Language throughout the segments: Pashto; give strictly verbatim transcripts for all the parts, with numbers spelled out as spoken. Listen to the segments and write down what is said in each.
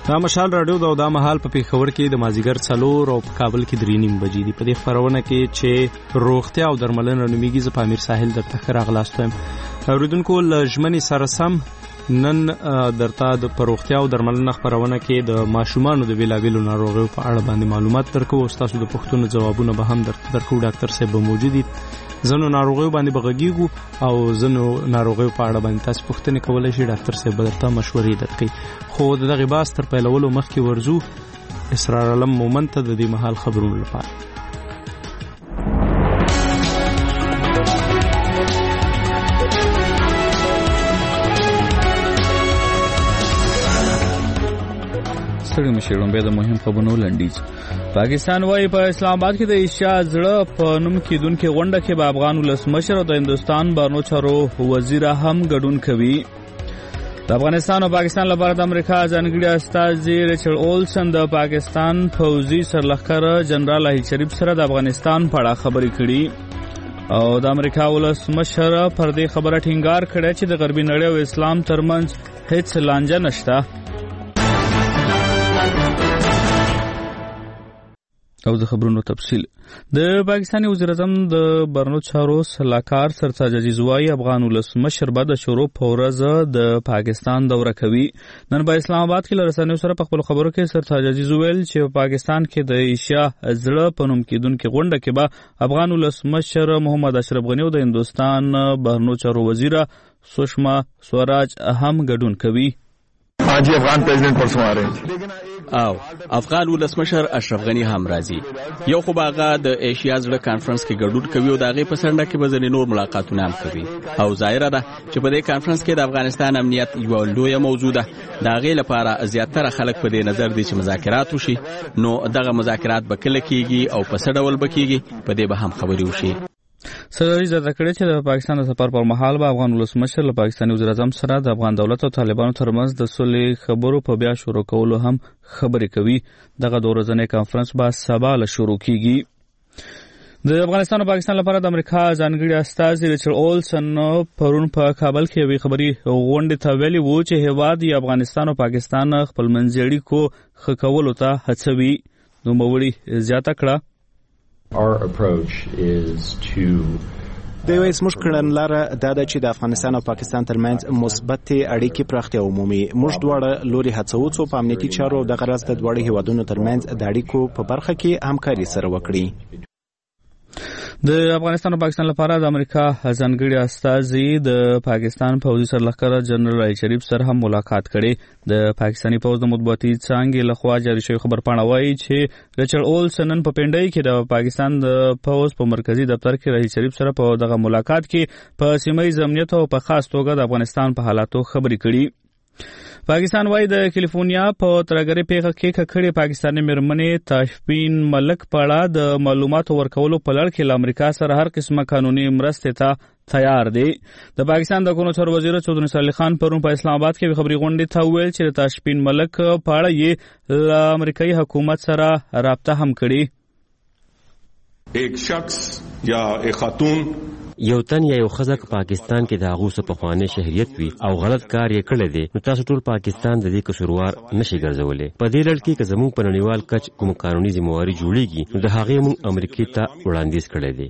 دا مشال رادیو دا دا مهال په پیښور کې د مازیګر څلور او په کابل کې درې نیم بجې دي. په دې خبرونه کې چې روغتیا او درملنه نومیږي، زه په امیر ساحل درته ښه راغلاست وایم. اورېدونکو له ژمنې سره سم نن درته د په روغتیا او درملنه خبرونه کې د ماشومانو د بېلابېلو ناروغیو په اړه باندې معلومات درکوو او ستاسو د پوښتنو ځوابونه به هم درته درکوو. ډاکټر صاحب به موجود دي. ځینو ناروغیو باندې به غږیږو او ځینو ناروغیو په اړه باندې تاسو پوښتنې کولی شئ. ډاکټر صاحب به درته مشورې درکوي. خو د دغې بحث تر پیلولو مخکې ورځو اسرار علم مومند ته د دې مهال خبرونو لپاره. ستړي مشر لومبه د مهم خبرونو لنډیز. پاکستان وايي په اسلام آباد کې د ایشیا زړه په نوم کېدونکې غونډه کې به افغان ولسمشر او د هندوستان بهرنیو چارو وزیر هم ګډون کوي. د افغانستان او پاکستان لپاره د امریکا ځانګړي استازي ریچارډ اولسن د پاکستان پوځي سرلښکر جنرال احمد شریف سره د افغانستان په اړه خبرې کړي او د امریکا ولسمشر پر دې خبره ټینګار کړی چې د غربي نړۍ او اسلام ترمنځ هیڅ لانجه نشته. او د خبرونو تفصیل. د پاکستاني وزیر اعظم د بهرنیو چارو سلاکار سرتاج عزیز وايي افغان ولسمشر به د شروع په ورځ د پاکستان دوره کوي. نن په اسلام آباد کې له رسنیو سره په خپل خبرو کې سرتاج عزیز ویل چې په پاکستان کې د ایشیا زړه په نوم کېدونکې غونډه کې به افغان ولسمشر محمد اشرف غني او د هندوستان بهرنیو چارو وزیره سشما سوراج هم ګډون کوي. آج افغان پریزیدنٹ پرسوں آ رہے ہیں او افغان ولسمشر اشرف غنی هم راځي. یو خو باغه د ایشیا زړه کانفرنس کې ګډون کوي او دغه په سرنده کې به ځنې نور ملاقاتونه هم کوي او ظاهره ده چې په دې کانفرنس کې د افغانستان امنیت یو لویه موضوع ده. دغه لپاره زیاتره خلک په دې نظر دي چې مذاکرات وشي. نو دغه مذاکرات به کله کېږي او په څه ډول به کېږي په دې به هم خبرې وشي. سرحدي زده کړې چې د پاکستان د سفر پر مهال به افغان ولسمشر له پاکستاني وزیر اعظم سره د افغان دولت او طالبانو ترمنځ د صلح خبرو په بیا شروع کولو هم خبرې کوي. دغه د ورځنۍ کانفرنس به سبا له شروع کیږي. د افغانستان او پاکستان لپاره د امریکا ځانګړي استازي ریچارډ اولسن پرون په کابل کې یوې خبري غونډې ته ویلي وو چې هیواد یې افغانستان او پاکستان خپلمنځي اړیکو ښه کولو ته هڅوي. نوموړي زیاته کړه Our approach is to د یو اسمش کړنلاره دا د چې د افغانستان او پاکستان ترمنځ مثبت اړیکې پراختیا عمومي موږ دواړه لوري هڅو څو په امنیتي چارو د غرض د دواړو هیوادونو ترمنځ د اړیکو په برخه کې همکاري سره وکړي. د افغانستان او پاکستان لپاره د امریکا ځانګړي استازي د پاکستان پوځي سرلښکر جنرال احمد شریف سره هم ملاقات کړي. د پاکستاني پوځ د مطبوعاتي څانګې لخوا جاري شوی خبرپاڼه وایي چې ریچارډ اولسن نن په پنډۍ کې د پاکستان د پوځ په مرکزی دفتر کې احمد شریف سره په دغه ملاقات کې په سیمه ییز امنیت او په خاص توګه د افغانستان په حالاتو خبرې کړي. پاکستان وايي د کیلیفورنیا په ترګری پیښه کې ککړې پاکستاني مېرمنې تاشفین ملک په اړه د معلوماتو ورکولو په لړ کې له امریکا سره هر قسمه قانوني مرستې ته تیار دی. د پاکستان د کونو چارو وزیر چودھری صالح خان پرون په اسلام آباد کې خبري غونډې ته ویل چې تاشفین ملک په اړه یې له امریکایي حکومت سره رابطه هم کړې. ایک شخص یا ایک خاتون یو تن یا یو ښځه په پاکستان کې د هغو څه پخوانی شهریت وي او غلط کار یې کړی دی نو تاسو ټول پاکستان د دې قصوروار نشئ ګرځولی. په دې لړ کې که زموږ په نړیوال کچ کوم قانوني ذمہواري جوړیږي نو د هغې موږ امریکې ته وړاندیز کړی دی.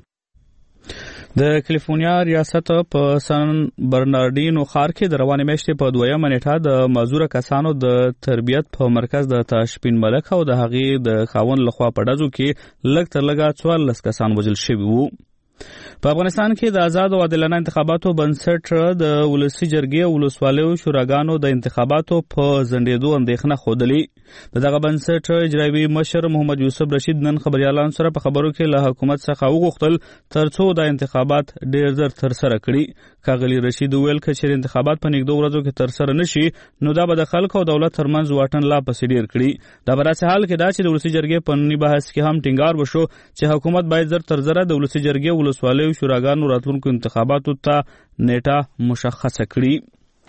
د کیلیفورنیا ریاست په سان برنارډینو ښار کې د روانې میاشتې په دویمه نیټه د معذوره کسانو د تربیت په مرکز د تاشفین ملک او د هغې د خاوند لخوا په ډزو کې لږ تر لږه څوارلس کسان وژل شوي وو. په افغانستان کې د آزاد او عادلانه انتخاباتو بنسټ د ولسي جرګې او ولسوالیو شوراګانو د انتخاباتو په ځنډېدو اندېښنه ښودلې. د دغه بنسټ اجرایوي مشر محمد یوسف رشید نن خبریالانو سره په خبرو کې له حکومت څخه وغوښتل ترڅو د انتخابات ډېر زر ترسره کړي. ښاغلي رشید وویل که چېرې انتخابات په نږدو ورځو کې ترسره نشي نو دا به د خلکو او دولت ترمنځ واټن لا پسې ډېر کړي. دا به داسې حال کې دا چې د ولسي جرګې په ننني بحث کې هم ټینګار وشو چې حکومت باید زر تر زره د ولسي جرګې ولسوالیو شوراګانو راتلونکو انتخاباتو ته نیټه مشخصه کړي.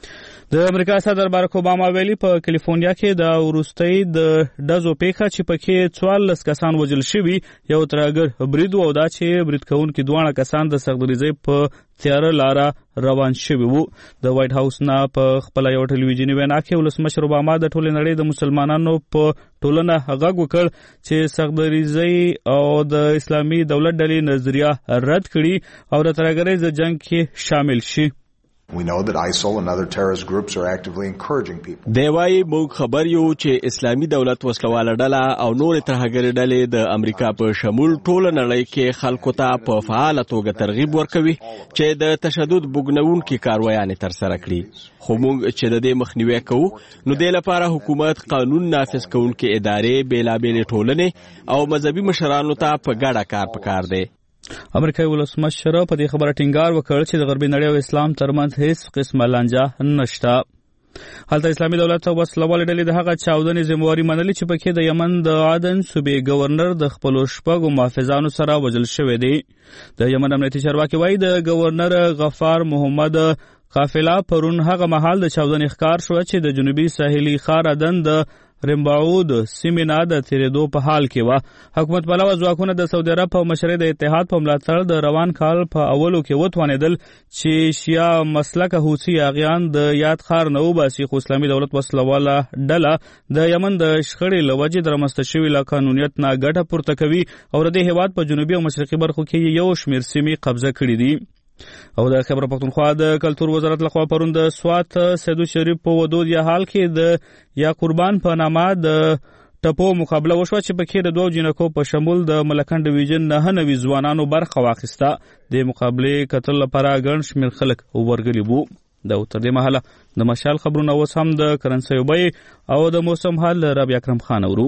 د امریکا صدر بارک اوباما ویلي په کالیفورنیا کې د وروستۍ د ډزو پیښه چې پکې څوارلس کسان وژل شوي یو ترهګر برید و او دا چې برید کوونکي دواړه کسان د سختدریزۍ په تیاره لاره روان شوي وو. د وایټ هاوس نه په خپله یوه ټلویزیوني وینا کې ولسمشر اوباما د ټولې نړۍ د مسلمانانو په ټولنه غږ وکړ چې سختدریزۍ او د اسلامي دولت ډلې نظریه رد کړي او د ترهګرۍ د جنګ کې شامل شي. We know that I S I L and other terrorist groups are actively encouraging people. دی وايي موږ خبر یو چې اسلامي دولت وسلواله ډله او نور ترهګر ډلې د امریکا په شمول ټول نړۍ کې خلکو ته په فعاله توګه ترغیب ورکوي چې د تشدد بوګنونکو کاروایانې تر سره کړي. خو موږ چې د دې مخنیوي کوو نو د لپاره حکومت قانون نافذ کوونکې ادارې بیلابېلې ټولنې او مذهبي مشرانو ته په ګډه کار پکار دی. امریکایي ولسمشر په دې خبره ټینګار وکړ چې د غربي نړۍ او اسلام ترمنځ هیڅ قسمه لانجه نشته. هلته اسلامي دولت او وسلوالې ډلې د هغه چاودنې ذمہواري منلې چې پکې د یمن د عدن صوبې گورنر د خپلو شپږو محافظانو سره وژل شوی دی. د یمن امنیتي چارواکي وایي د گورنر غفار محمد قافله پرون هغه مهال د چاودنې ښکار شو چې د جنوبي ساحلي ښار عدن د رمباود سیمې نه د تیرېدو په حال کې وه. حکومت پلوه ځواکونه د سعودي عرب په مشرۍ د اتحاد په ملاتړ د روان کال په اولو کې وتوانېدل چې شیعه مسلکه حوثي اغیان د یاد ښار نه وباسي، خو اسلامي دولت وسلواله ډله د یمن د شخړې له وجې د رامنځته شوي له قانونیت نه ګټه پورته کوي او د دې هېواد په جنوبي او مشرقي برخو کې یو شمېر سیمې قبضه کړي دي. او د خیبر پختونخوا د کلتور وزارت لخوا پرون د سوات سیدو شریف په ودود یا حال کې د یا قربان په نامه د ټپو مقابله وشوه چې پکې د دوو جنکو په شمول د ملکن ډویژن نهه نوي ځوانانو برخه واخیسته. د مقابلې کتل لپاره ګڼ شمېر خلک ورغلي وو. د تر دې مهاله د مشال خبرونه اوس هم د کرنسیو بیې او د موسم حال رابعه اکرم خان اورو.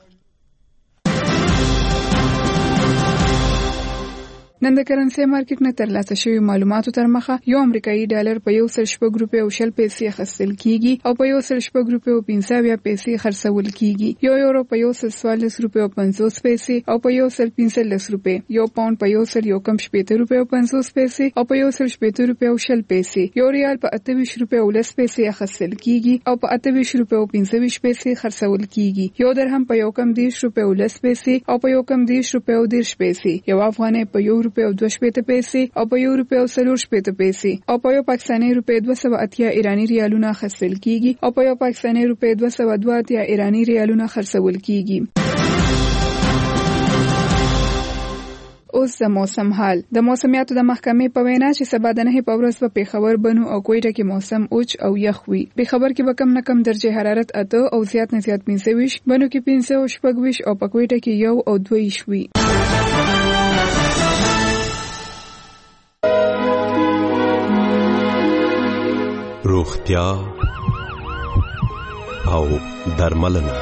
نن د کرنسي مارکیټ نه ترلاسه شوی معلوماتو تر مخه یو امریکایي ډالر په یو سل شپږ روپۍ او شل پیسې اخیستل کیږي او په یو سل شپږ روپۍ او پنځه اویا پیسې خرڅول کیږي. یو یورو په یو سل څوارلس روپۍ او پنځوس پیسې او په یو سل پنځلس روپۍ. یو پاونډ په یو سل یو کم شپېته روپۍ او پنځوس پیسې او په یو سل شپېته روپۍ او شل پیسې. یو ریال په اته ویشت روپۍ او لس پیسې اخیستل کیږي او په اته ویشت روپۍ او پنځه ویشت پیسې خرڅول کیږي. یو درهم په یو کم دېرش روپۍ او لس پیسې او په یو کم دېرش روپۍ او دېرش پیسې. یو افغانۍ په یو روپۍ او دوه شپېته پیسې او په یو روپۍ او څلور شپېته پیسې او په یو پاکستاني روپۍ دوه سوه اتیا ایراني ریالونه اخیستل کیږي او په یو پاکستاني روپۍ دوه سوه دوه اتیا ایراني ریالونه خرڅول کیږي. اوس د موسم حال. د موسمیاتو د محکمې په وینا چې سبا د نهه په ورځ په پیښور، بنو او کویټه کې موسم اوچ او یخ وي. پیښور کې به کم نه کم درجه حرارت اته او زیات نه زیات پنځه ویشت، بنو کې پنځه او شپږ ویشت او په کویټه کې یو او دوه ویشت وي. روغتیا او درملنه.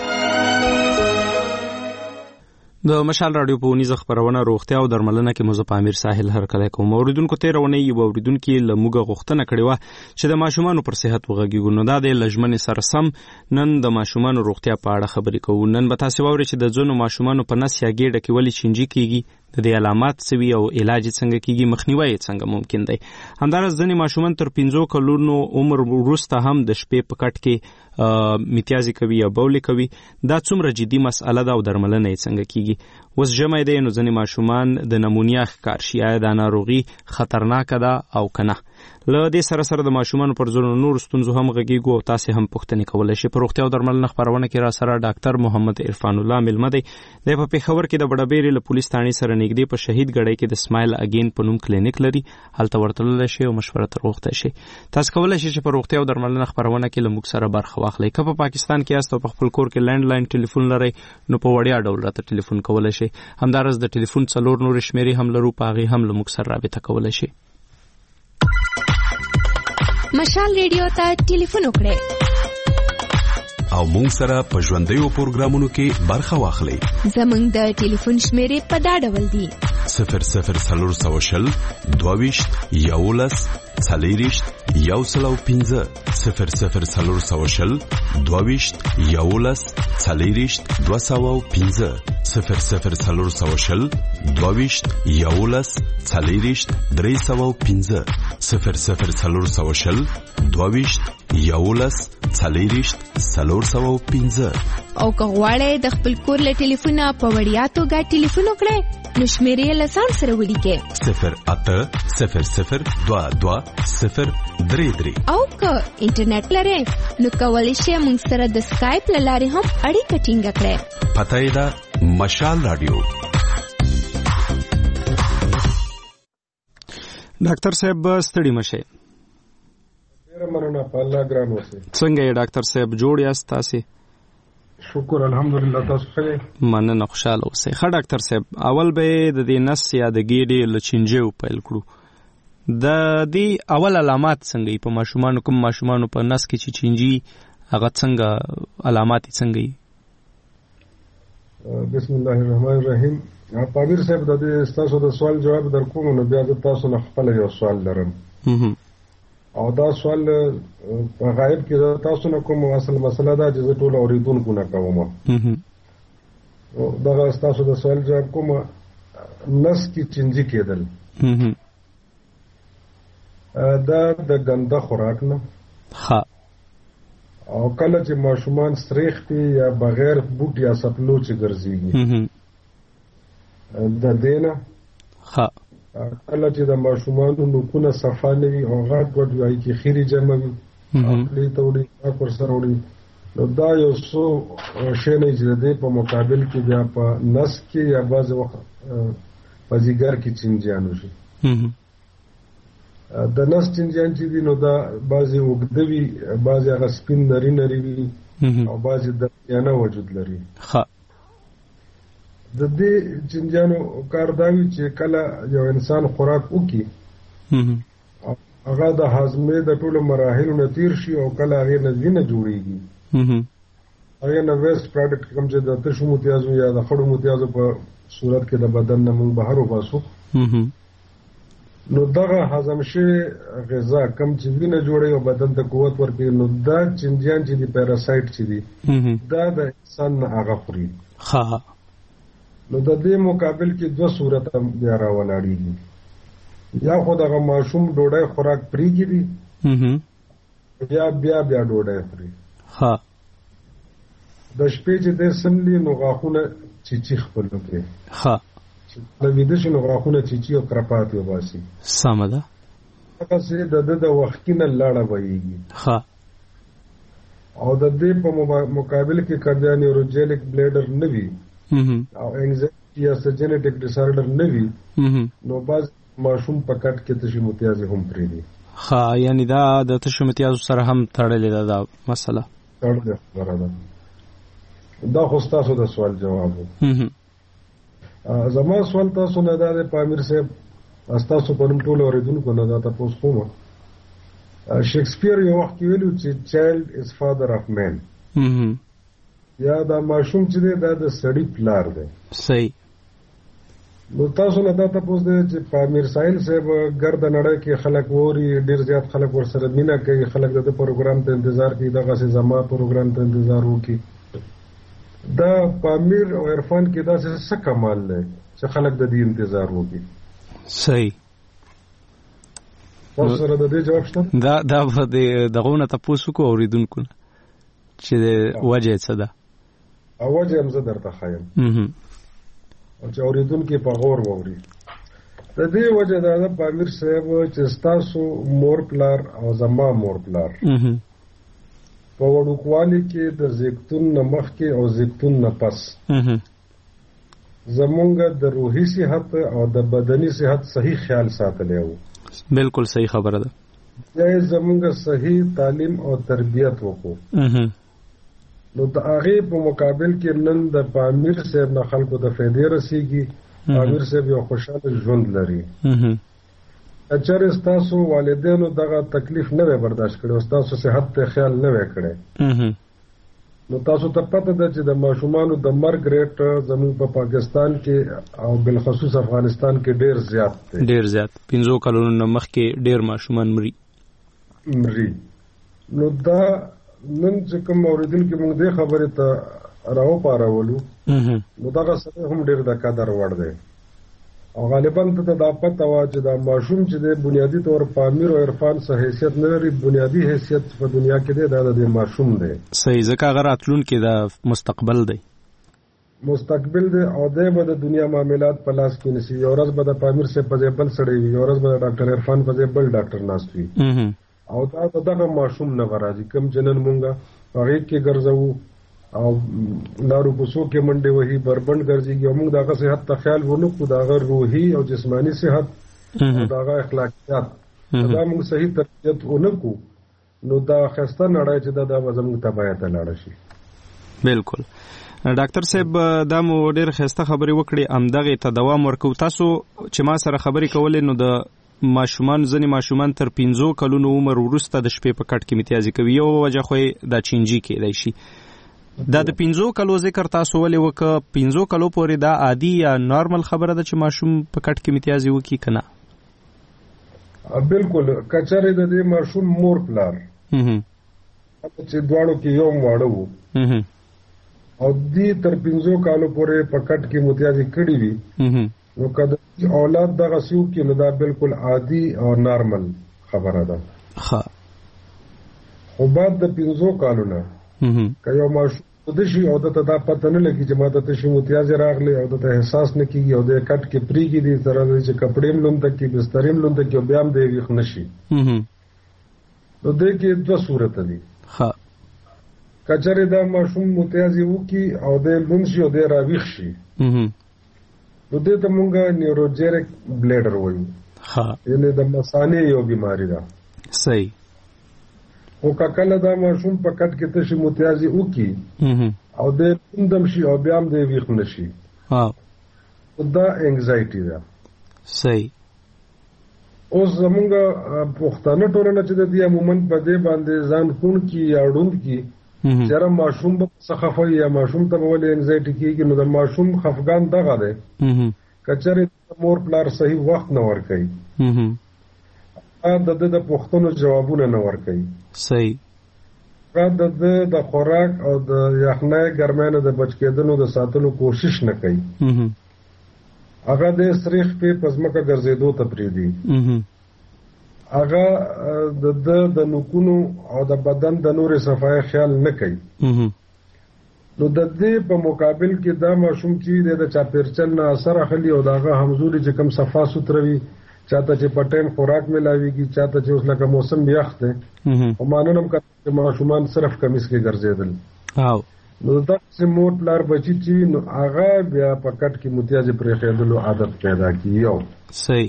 د مشال رادیو په ونیزه خبرونه روغتیا او درملنه کې مزه پامیر ساحل هرکلی کوم. اوریدونکو ته رونه یو اوریدونکو لموګه غوښتنه کړې و چې د ماشومان پر صحت وغږیږو. نو دا د لجمن سره سم نن د ماشومان روغتیا په اړه خبرې کوو. نن به تاسو واورئ چې د ځونو ماشومان په نس یا ګېډه کې ولې چینجي کیږي، د دې علامات څه وي او علاج څنګه کیږي، مخنیوي څنګه ممکن دی. همدارس ځینې ماشومان تر پنځو کلونو عمر وروسته هم د شپې په کټ کې میتیازي کوي یا بولې کوي. دا څومره جدي مسئله ده او درملنه یې څنګه کیږي. اوس ژمی دی نو ځینې ماشومان د نمونیا ښکار شي، آیا دا ناروغي خطرناکه ده او که نه. له دې سره سره د ماشومانو پر ځینو نورو ستونزو هم غږیږو او تاسې هم پوښتنې کولی شئ. په روغتیا او درملنه خپرونه کې را سره ډاکټر محمد عرفان الله میلمه دی. دی په پېښور کې د بډبېرې له پولیس تاڼې سره نږدې په شهید ګړۍ کې د سمایل اګین په نوم کلینیک لري. هلته ورتللی شئ او مشوره تر غوښتی شئ. تاسو کولی شئ چې په روغتیا او درملنه خپرونه کې له موږ سره برخه واخلئ. که په پاکستان کې یاست او په خپل کور کې لینډ لاین ټلیفون لرئ نو په وړیا ډول راته ټلیفون کولی شئ. همدارس د ټلیفون څلور نورې شمېرې هم لرو، په هغې هم له موږ سره رابطه کولی شئ. مشال ریډیو ته ټلیفون وکړئ او مونږ سره په ژوندیو پروګرامونو کې برخه واخلئ. زمونږ د ټلیفون شمېرې په دا ډول دي: صفر صفر څلور سوه شل دوه ویشت یولس څلېرویشت یو سل او پنځه، صفر صفر څلور سوه شل دوه ویشت یولس څلېرویشت دوه سوه او پنځه. صفر صفر څلور سوه شل دوهویشت یولس څلېرویشت درې سوه پنځه صفر صفر څلور سوه شل دوهویشت یولس څلېرویشت څلور سوه پنځه. او که غواړئ د خپل کور له ټلیفونه په وړیا توګه ټلیفون وکړئ نو شمیرې له ځان سره ولیکئ صفر اته صفر صفر دوه دوه صفر درې درې. او که انټرنیټ لرئ نو کولی شئ موږ سره د سکایپ له لارې هم اړیکه ټینګه کړئ. پته یې ده مشال رادیو. ډاکټر صاحب ستړي مشه. ډیره مننه په الله ګران اوسئ. څنګه یې ډاکټر صاحب جوړ یاست تاسو؟ شکر الحمدلله تاسو ښه یې؟ مننه خوشاله اوسئ. ښه ډاکټر صاحب اول به د دې نس یا د ګیډې له چینجیو پیل کړو. د دې اول علامات څنګه یې په ماشومانو کوم ماشومانو په نس کې چې چینجي هغه څنګه علامات څنګه یې؟ بسم الله الرحمن الرحیم. پامیر صاحب د دې تاسو د سوال جواب درکوم نو بیا د تاسو نه خپل یو سوال لرم. او دا سوال په غایب کې تاسو نه کوم اصل مسله دا چې ټول اوریدونکو نه کوم. دا تاسو د سوال جواب کوم نس کې چینجي کېدل دا د ګنده خوراک نه ها او کله چې ماشومان سریختي یا بغیر بوټ یا سپلو چې ګرځيږي د دینه ها کله چې د ماشومانو نوکونه صفا نه وي او غټ غټ وي چې خيري جمع وي خپل تولید پر سره وړي نو دا یو څو شی نه چې د په مقابل کې بیا په نس کې یا بعض وخت په ځیګر کې چینجیان وشي. د نس چینجیان چې دي نو دا بعضې اوږده وي بعضې هغه سپین نري نري وي او بعضې درمیانه وجود لري. د دې چینجیانو کار دا وي چې کله یو انسان خوراک وکړي هغه د هاضمې د ټولو مراحلو نه تیر شي او کله هغې نه وینه جوړېږي هغې نه ویسټ پراډکټ کوم چې د تشو متیازو یا د خړو متیازو په صورت کې د بدن نه موږ بهر وباسو نو دغه هضم شوی غذا کم چې وینه جوړوي او بدن ته قوت ورکوي نو دا چینجیان چې دي پیراسایټ چې دي دا د انسان نه هغه خوري. نو د دې مقابل کې دوه صورت بیا راولاړېږي. یا خو دغه ماشوم ډوډۍ خوراک پرېږدي یا بیا بیا ډوډۍ خوري. د شپې چې دی سملي نو غاښونه چیچي خپل کړي د ویده شي نو غاښونه چیچي او کرپات وباسي. سمه ده. هغسې د ده د وختي نه لاړه بهیږي او د دې په مقابل کې که بیا نیوروجیلک بلیډر نه وي او انزایټي یا جینیټک ډیسارډر نه وي نو بعض ماشوم په کټ کې تشې متیازې هم پرېږدي. ښه یعنې دا د تشو متیازو سره هم تړلې ده دا مسله؟ تړلې خبره ده. دا خو ستاسو د سوال جواب و. زما سوال تاسو نه دا دی پامیر صاحب ستاسو په نوم ټولو اورېدونکو نه دا تپوس کوم شیکسپیر یو وخت کې ویلي چې چایلډ از فادر اف مین یا دا ماشوم چې دی دا د سړي پلار دی. صحیح. نو تاسو نه دا تپوس دی چې پامیر ساحل صاحب ګرده نړۍ کې خلک ووري ډېر زیات خلک ورسره مینه کوي خلک د ده پروګرام ته انتظار کوي دغسې زما پروګرام ته انتظار وکړي. دا پامیر او عرفان کې داسې څه کمال دی چې خلک د دې انتظار وکړي؟ صحیح. تاسو سره د دې جواب شته؟ دا دا به د دغو نه تپوس وکړو اورېدونکو نه چې وجه یې څه ده؟ وجه هم زه درته ښیم او چې اورېدونکي په غور واوري. د دې وجه دا ده پامیر صاحب چې ستاسو مور پلار او زما مور پلار په وړوکوالي کې د زیږتون نه مخکې او زیږتون نه پس زمونږ د روحي صحت او د بدني صحت صحیح خیال ساتلی و. بالکل صحیح خبره ده. یا یې زمونږ صحیح تعلیم او تربیت وکړو نو د هغې په مقابل کې نن د پامیر صاحب نه خلکو ته فایدې رسېږي. پامیر صاحب یو خوشحاله ژوند لري. اچر ستاسو والدینو دغه تکلیف نه وی برداشت کړی او ستاسو صحت ته خیال نه وی کړی نو تاسو ته پته ده چې د ماشومانو د مرګ ریټ زموږ په پاکستان کې او بالخصوص افغانستان کې ډیر زیات دی. ډیر زیات. پنځو کلونو نه مخکې ډیر ماشومان مري مري نو دا نن چې کوم اوریدونکي موږ دې خبرې ته راو پارولو نو دغه سره هم ډېر د قدر وړ دی او غالبا ته دا پته وه چې دا ماشوم چې دی بنیادي طور په امیر او عرفان څه حیثیت نه لري، بنیادي حیثیت په دنیا کې دی دا د دې ماشوم دی. صحیح، ځکه هغه راتلونکی د مستقبل دی مستقبل دی او دی به د دنیا معاملات په لاس کې نیسي. یو ورځ به د پامیر صاحب په ځای بل سړی وي، یو ورځ به د ډاکټر عرفان په ځای بل ډاکټر ناست وي او دا د دغه ماشوم نه به راځي کوم چې نن مونږ هغې کې ګرځوو او لارو کوڅو کې منډې وهي بربنډ ګرځېږي او موږ د هغه صحت ته خیال ونه کړو، د هغه روحي او جسماني صحت او د هغه اخلاقیات دا موږ صحیح تربیت ونه کړو نو دا ښایسته نړۍ چې دا به زموږ تباهۍ ته لاړه شي. بالکل ډاکټر صاحب دا مو ډېر ښایسته خبرې وکړې، همدغې ته دوام ورکوو. تاسو چې ما سره خبرې کولې نو د ماشومان ځینې ماشومان تر پنځو کلونو عمر وروسته د شپې په کټ کې امتیازي کوي، یو وجه خو یې دا چینجي کېدای شي. دا د پنځو کلو ذکر تاسو ولې وکړه؟ پنځو کلو پورې دا عادي یا نارمل خبره ده چې ماشوم په کټ کې امتیازي وکړي که نه؟ بالکل کچرې د دې ماشوم مور پلار چې دواړو کې یو واړه وو او دې تر پنځو کالو پورې په کټ کې امتیازي کړي وي نو که د اولاد دغه څه وکړي نو دا بالکل عادي او نارمل خبره ده. خو بعد د پنځو کالو نه که یو ماشوم د شي او دته دا پته نه لګي چې ما ته شي امتیازي راغلی او دته احساس نه کیږي او د کټ کې پریږي دي تر دې چې کپړې ملونده کې بسترې ملونده کې بیا هم دی ویښ نشي نو دې کې دوه صورت دي. ها کچره دا ماشوم امتیازي وکي او د لونشي او د راويخ شي نو دې ته مونږه نیوروجیرک بلیډر وایو. ها یعنی د مثانې یو بیماری ده. صحیح. او کله دا ماشوم په کټ کې تشي امتیازي وکي او د لوندم شي او بیا هم د ویښ نشي ها دا انګزایټي ده. صحیح. اوس زمونږ پښتانه ټولنه چې د دې عموماً په دې باندې ځان کون کی یا ډوند کی چېرې ماشوم به څه خفه یا ماشوم ته به ولې انزایټي کېږي نو د ماشوم خفګان دغه دی که چېرې مور پلار صحیح وخت نه ورکوي د ده د پوښتنو جوابونه نه ورکوي. صحیح. د ده د خوراک او د یخنۍ ګرمۍ نه د بچ کېدلو د ساتلو کوشش نه کوي هغه د سریخ په پزمکه ګرځېدو ته پرېږدي هغه د ده د نوکونو او د بدن د نورې صفایي خیال نه کوي نو د دې په مقابل کې دا ماشوم چې د چاپېرچل نه اثر اخلي او د هغه همزولي چې کوم صفا سوتره وي چاته چې په ټایم خوراک ملاويږي چاته چې اوس لکه موسم یخ دی او ماننم چې ماشومان صرف کمیس کې ګرځېدل او نو داسې مور پلار بچي چې نو هغه بیا په کټ کې امتیازي پرېښودلو عادت پیدا کړي. یو صحیح.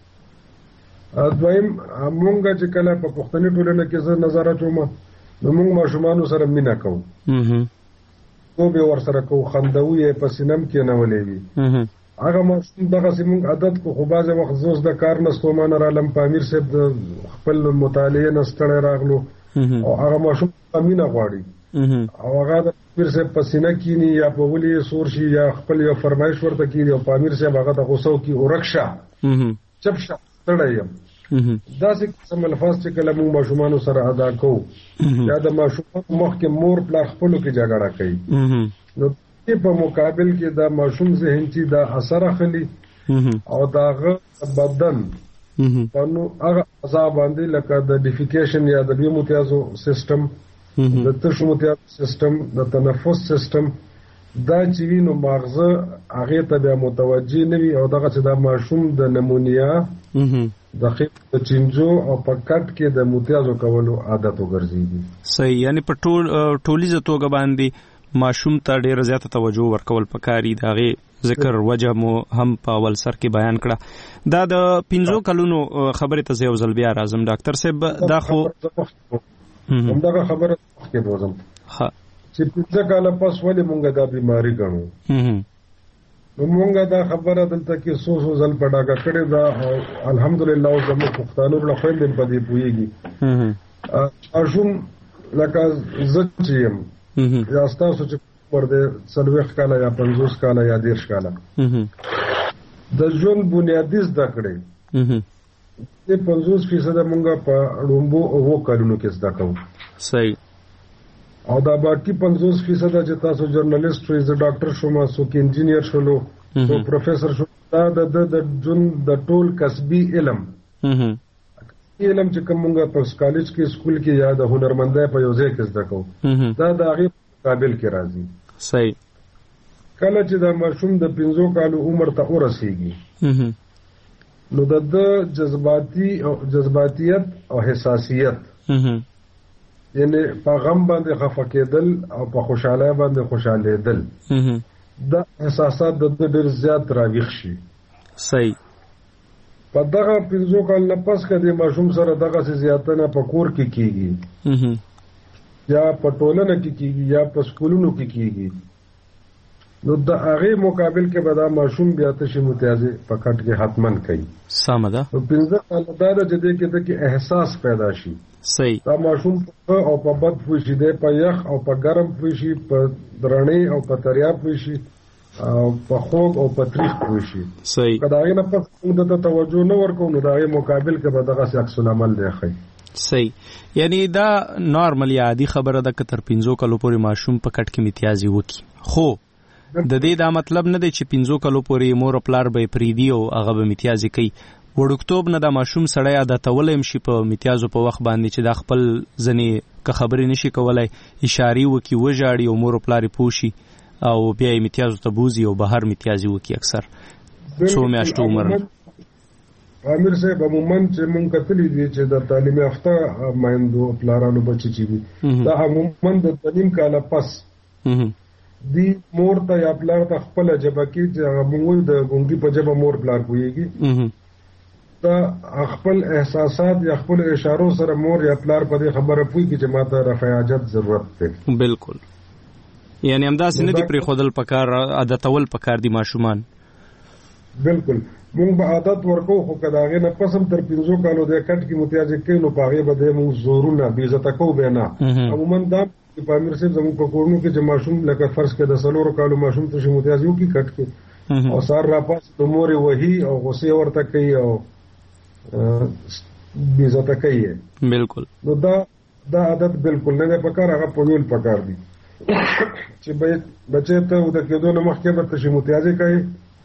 دویم مونږ چې کله په پښتني ټولنه کې زه نظر اچوم نو مونږ ماشومانو سره مینه کوو توبې ورسره کوو خندوو یې په سینم کې نولې وي هغه ماشوم دغسې مونږ عادت کو خو بعضې وخت زه اوس د کار نه ستومانه رالم په امیر صاحب د خپل مطالعې نه ستړی راغلو او هغه ماشوم مینه غواړي او هغه د امیر صاحب په سینه کینی یا په ولې سور شي یا خپل یو فرمایش ورته کړي او په امیر صاحب هغه ته غوسه وکړي ورکشه چپ شه ستړی یم داسې قسم الفاظ چې کله موږ ماشومانو سره ادا کوو یا د ماشومانو مخکې مور پلار خپلو کې جګړه کوي نو په مقابل کې دا ماشوم ذهن چې دا اثر اخلي او دا هغه بدن په نو هغه اعضا باندې لکه د ډیفیکیشن یا د بیم امتیازو سیستم د تشو امتیازو سیستم د تنفس سیستم دا چې وي نو ماغزه هغې ته بیا متوجه نه وي او دغه چې دا ماشوم د نمونیا د خېټې د چینجو او په کټ کې د امتیازو کولو عادت وګرځېږي. صحیح. یعنې په ټول ټولیزه توګه باندې ماشوم ته ډېره زیاته توجه ورکول پکاري. د هغې ذکر وجه مو هم په اول سر کې بیان کړه. دا د پنځو کلونو خبرې ته زه یو ځل بیا راځم ډاکټر صاحب. دا خو همدغه خبره مخکې بوزم چې پنځه کاله پس ولې مونږ دا بیماري ګڼو نو مونږ دا خبره دلته کې څو څو ځل په ډاګه کړې ده او الحمدلله اوس زموږ پښتانه له خویندې په دې پوهېږي ماشوم لکه زه چې یم یا ستاسو چې عمر دی څلوېښت کاله یا پنځوس کاله یا دېرش کاله د ژوند بنیادي زده کړې دې پنځوس فیصده مونږ په ړومبو اوو کلونو کې زده کوو. صحیح. او دا باقي پنځوس فیصد چې تاسو جرنالست شوئ زه ډاکټر شوم څوک انجینیر شولو څوک پروفیسور شو دا د د جون د ټول کسبي علم علم چې کومه په کالج کې سکول کې یا د هنرمندۍ په یو ځای کې زده کوو دا د هغه قابل کې راځي. صحیح. کله چې د ماشوم د پنځو کالو عمر ته ورسیږي نو د جذباتي او جذباتیت او حساسیت یعنی په غم باندې خفه کېدل او په خوشاله باندې خوشالېدل دا احساسات د ډېر زیات راویښ شي. صحیح. په دغه پنځو کال نه پس کده ماشوم سره دغه زیاتنه په کور کې کیږي یا په ټولنه کې کیږي یا په سکولونو کې کیږي نو د هغه مقابل کې به دا ماشوم بیا تشي متیازه په کټ کې حتمن کوي. سم ده. نو پنځه کال دا د دې کې د کې احساس پیدا شي. صحیح. دا ماشوم په او په بد فوشي دی په یخ او په ګرم فوشي په درنې او په تریاب فوشي او په خوب او په تریخ فوشي. صحیح. کله نه په موږ ته توجه نه ورکو نو دا یې مقابل کې به دغه عکس العمل دی خي. صحیح. یعنی دا نارملی عادي خبره ده که تر پنځو کلو پورې ماشوم په کټ کې امتیازي وکي خو د دې دا مطلب نه دی چې پنځو کلو پورې مور پلار به پریدي او هغه به امتیازي کوي. وړوکتوب نه د ماشوم سړی عادتولی هم شي په امتیازو په وخت باندې چې دا خپل ځنې که خبرې نشي کولی اشارې وکړي وژاړي او مور پلار یې پوه شي او بیا یې امتیازو ته بوځي او بهر امتیازي وکړي اکثر څو میاشتو عمر. امیر صاحب عموما چې مونږ کتلی دي چې د تعلیم یافته میندو پلارانو بچي چې دي دا عموما د تعلیم کاله پس دی مور ته یا پلار ته خپل جبه کې چې موږ د ګونګي په جبه مور پلار کویږي دا خپل احساسات یا خپل اشارو سره مور یا پلار په دې خبره پوي چې ماته رفع حاجت ضرورت دی. بالکل. یعنی همداسې نه دي پرې خودل پکار عادتول پکار دي ماشومان. بالکل. موږ به عادت ورکو خو کدا غي نه پسم تر پنځو کالو د کټ کې متیاج کینو پاغه به د موږ زورونه بي عزت کو به نه. عموما دا په امیر صاحب زموږ په کورونو کې چې ماشوم لکه فرض کړه د سلور کالو ماشوم ته شي متیاج یو کې کټ کې او سار را پاس د مور وਹੀ او غصه ورته کوي او بي عزت کوي. بالکل. نو دا دا عادت بالکل نه پکار هغه پویل پکار دي چې بچي ته د کېدو نه مخکې به تشي متیازي کوي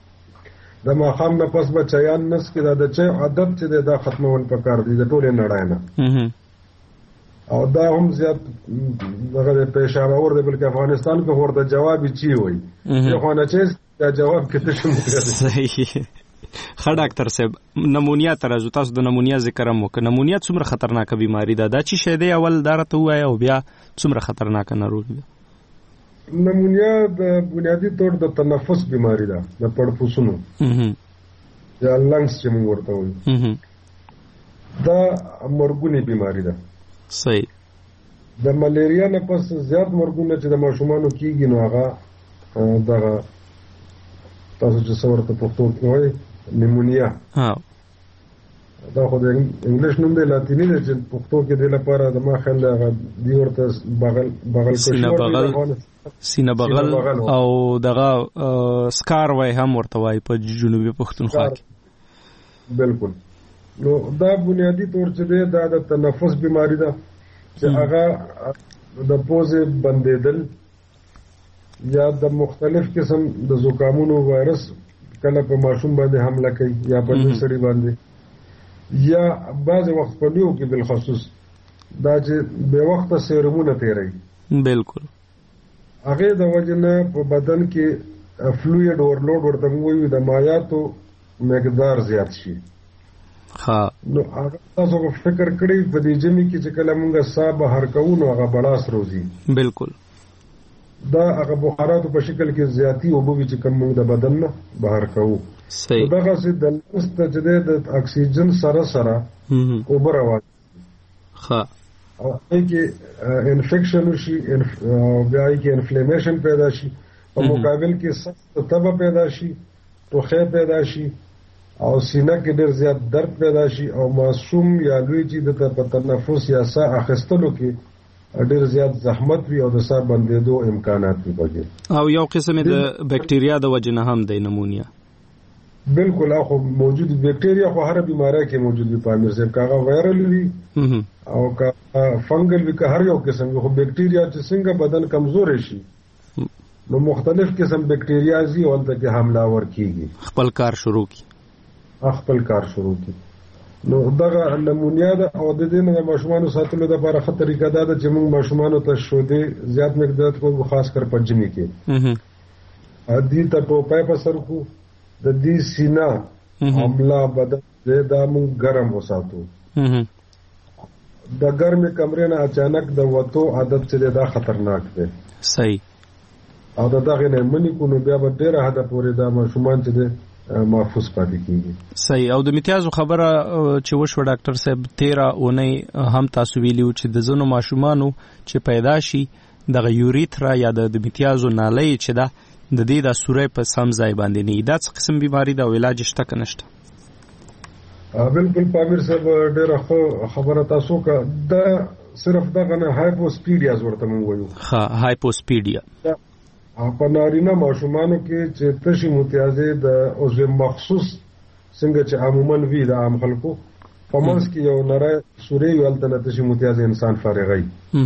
د ماخام نه پس بچیان نس کې د چا عادت چې دا ختمول پکار دي د ټولې نړۍ نه او دا هم زیات دغه پېښه اور دی بلکې افغانستان کې ورته جواب چی وي چې خو نه چې دا جواب کې تشي متیازي. صحیح. ښه ډاکټر صاحب نمونیا ته راځو تاسو د نمونیا ذکر هم وکړه. نمونیا څومره خطرناکه بیماری ده دا چې شی دی اول دا راته ووایه او بیا څومره خطرناکه ناروغي ده؟ نمونیا د بنیادي طور د تنفس بیماری ده د پړپوسونو یا لنګس چې موږ ورته وایو دا مرګونی بیماری ده. صحیح. د ملیریا نه پس زیات مرګونه چې د ماشومانو کیږي نو هغه دغه تاسو چې څور ته پښتو کې وایي نیمونیا. ها دا خو د انګلیش نوم دی لاتینی دی چې پښتو کې د لپاره د ما خیال هغه دی ورته بغل بغل سینه بغل سینه بغل او دغه سکار وای هم ورته وای په جنوبي پښتونخوا کې. بالکل. نو دا بنیادی طور چې دی دا د تنفس بیماری ده چې هغه د پوزې بندېدل یا د مختلف قسم د زکامونو وایرس کله په ماشوم باندې حمله کوي یا په سړي باندې یا بعض وخت په نیو کې بل خصوص دا چې به وخت سیرومونه تیری. بالکل. هغه د وجنه په بدن کې فلویډ اورلوډ ورته موي د مایعاتو مقدار زیات شي. ها نو هغه تاسو فکر کړی په دې جمی کې چې کله موږ صاحب هر کوو هغه بلاس روزي. بالکل. دا هغه بخاراتو په شکل کې زیاتی او بوي چې کوم موږ د بدن نه بهر کوو. صحیح. دا غسه د استجده د اکسیجن سره سره او بروا. ها او کې انفیکشن شي او بیا کې انفلیمیشن پیدا شي په مقابل کې سخت تب پیدا شي ټوخه پیدا شي او سینه کې ډېر زیات درد پیدا شي او معصوم یا لوی چې د تنفس یا ساه اخیستلو کې ډېر زیات زحمت وي او د ساه بندېدو امکانات وي پکې. او یو قسم د بکټریا د وجې نه هم د نمونیا. بالکل اخو موجود بیکټیریا خو هر بیماری کې موجود وي په امیر صاحب کاغه وایرل وي او کا فنګل وي که هر یو قسم خو بیکټیریا چې څنګه بدن کمزور شي نو مختلف قسم بیکټیریا زی او د حمله ور کیږي خپل کار شروع کی خپل کار شروع کی نو دغه نمونیا ده او د دې نه ماشومان ساتلو د لپاره خطر طریقه ده چې موږ ماشومان ته شوده زیات مقدار کو خاص کر پجمی کې ا دې ته ټوپای په سر کو د دې سینا حمله بدن زیاده موږ ګرم وساتو د ګرمه کمرې نه اچانک د وته عادت چې دا خطرناک دی صحیح او دغه نه منی کو نو بیا به ډیره حد پورې دا ماشومان چې محفوظ پاتې کیږي صحیح او د امتیازو خبره چې وشو ډاکټر صاحب تیرا اونۍ هم تاسو ویلیو چې د زنو ماشومانو چې پیدا شي د یوریترا یا د امتیازو نالۍ چې دا د دې د سورې په سم ځای باندې نه دا څه قسم بیماری دا علاج شته کنه شته بالکل پامیر صاحب ډیره خبره تاسو کا دا صرف دغه نه هایپوسپیډیا ورته مونږ وایو ها هایپوسپیډیا په نارینه ماشومانو کې چې تشي متیازه د عضو مخصوص څنګه چې عموما وی د عام خلکو په منځ کې یو نری سورې یو الته تشي متیازه انسان فارغای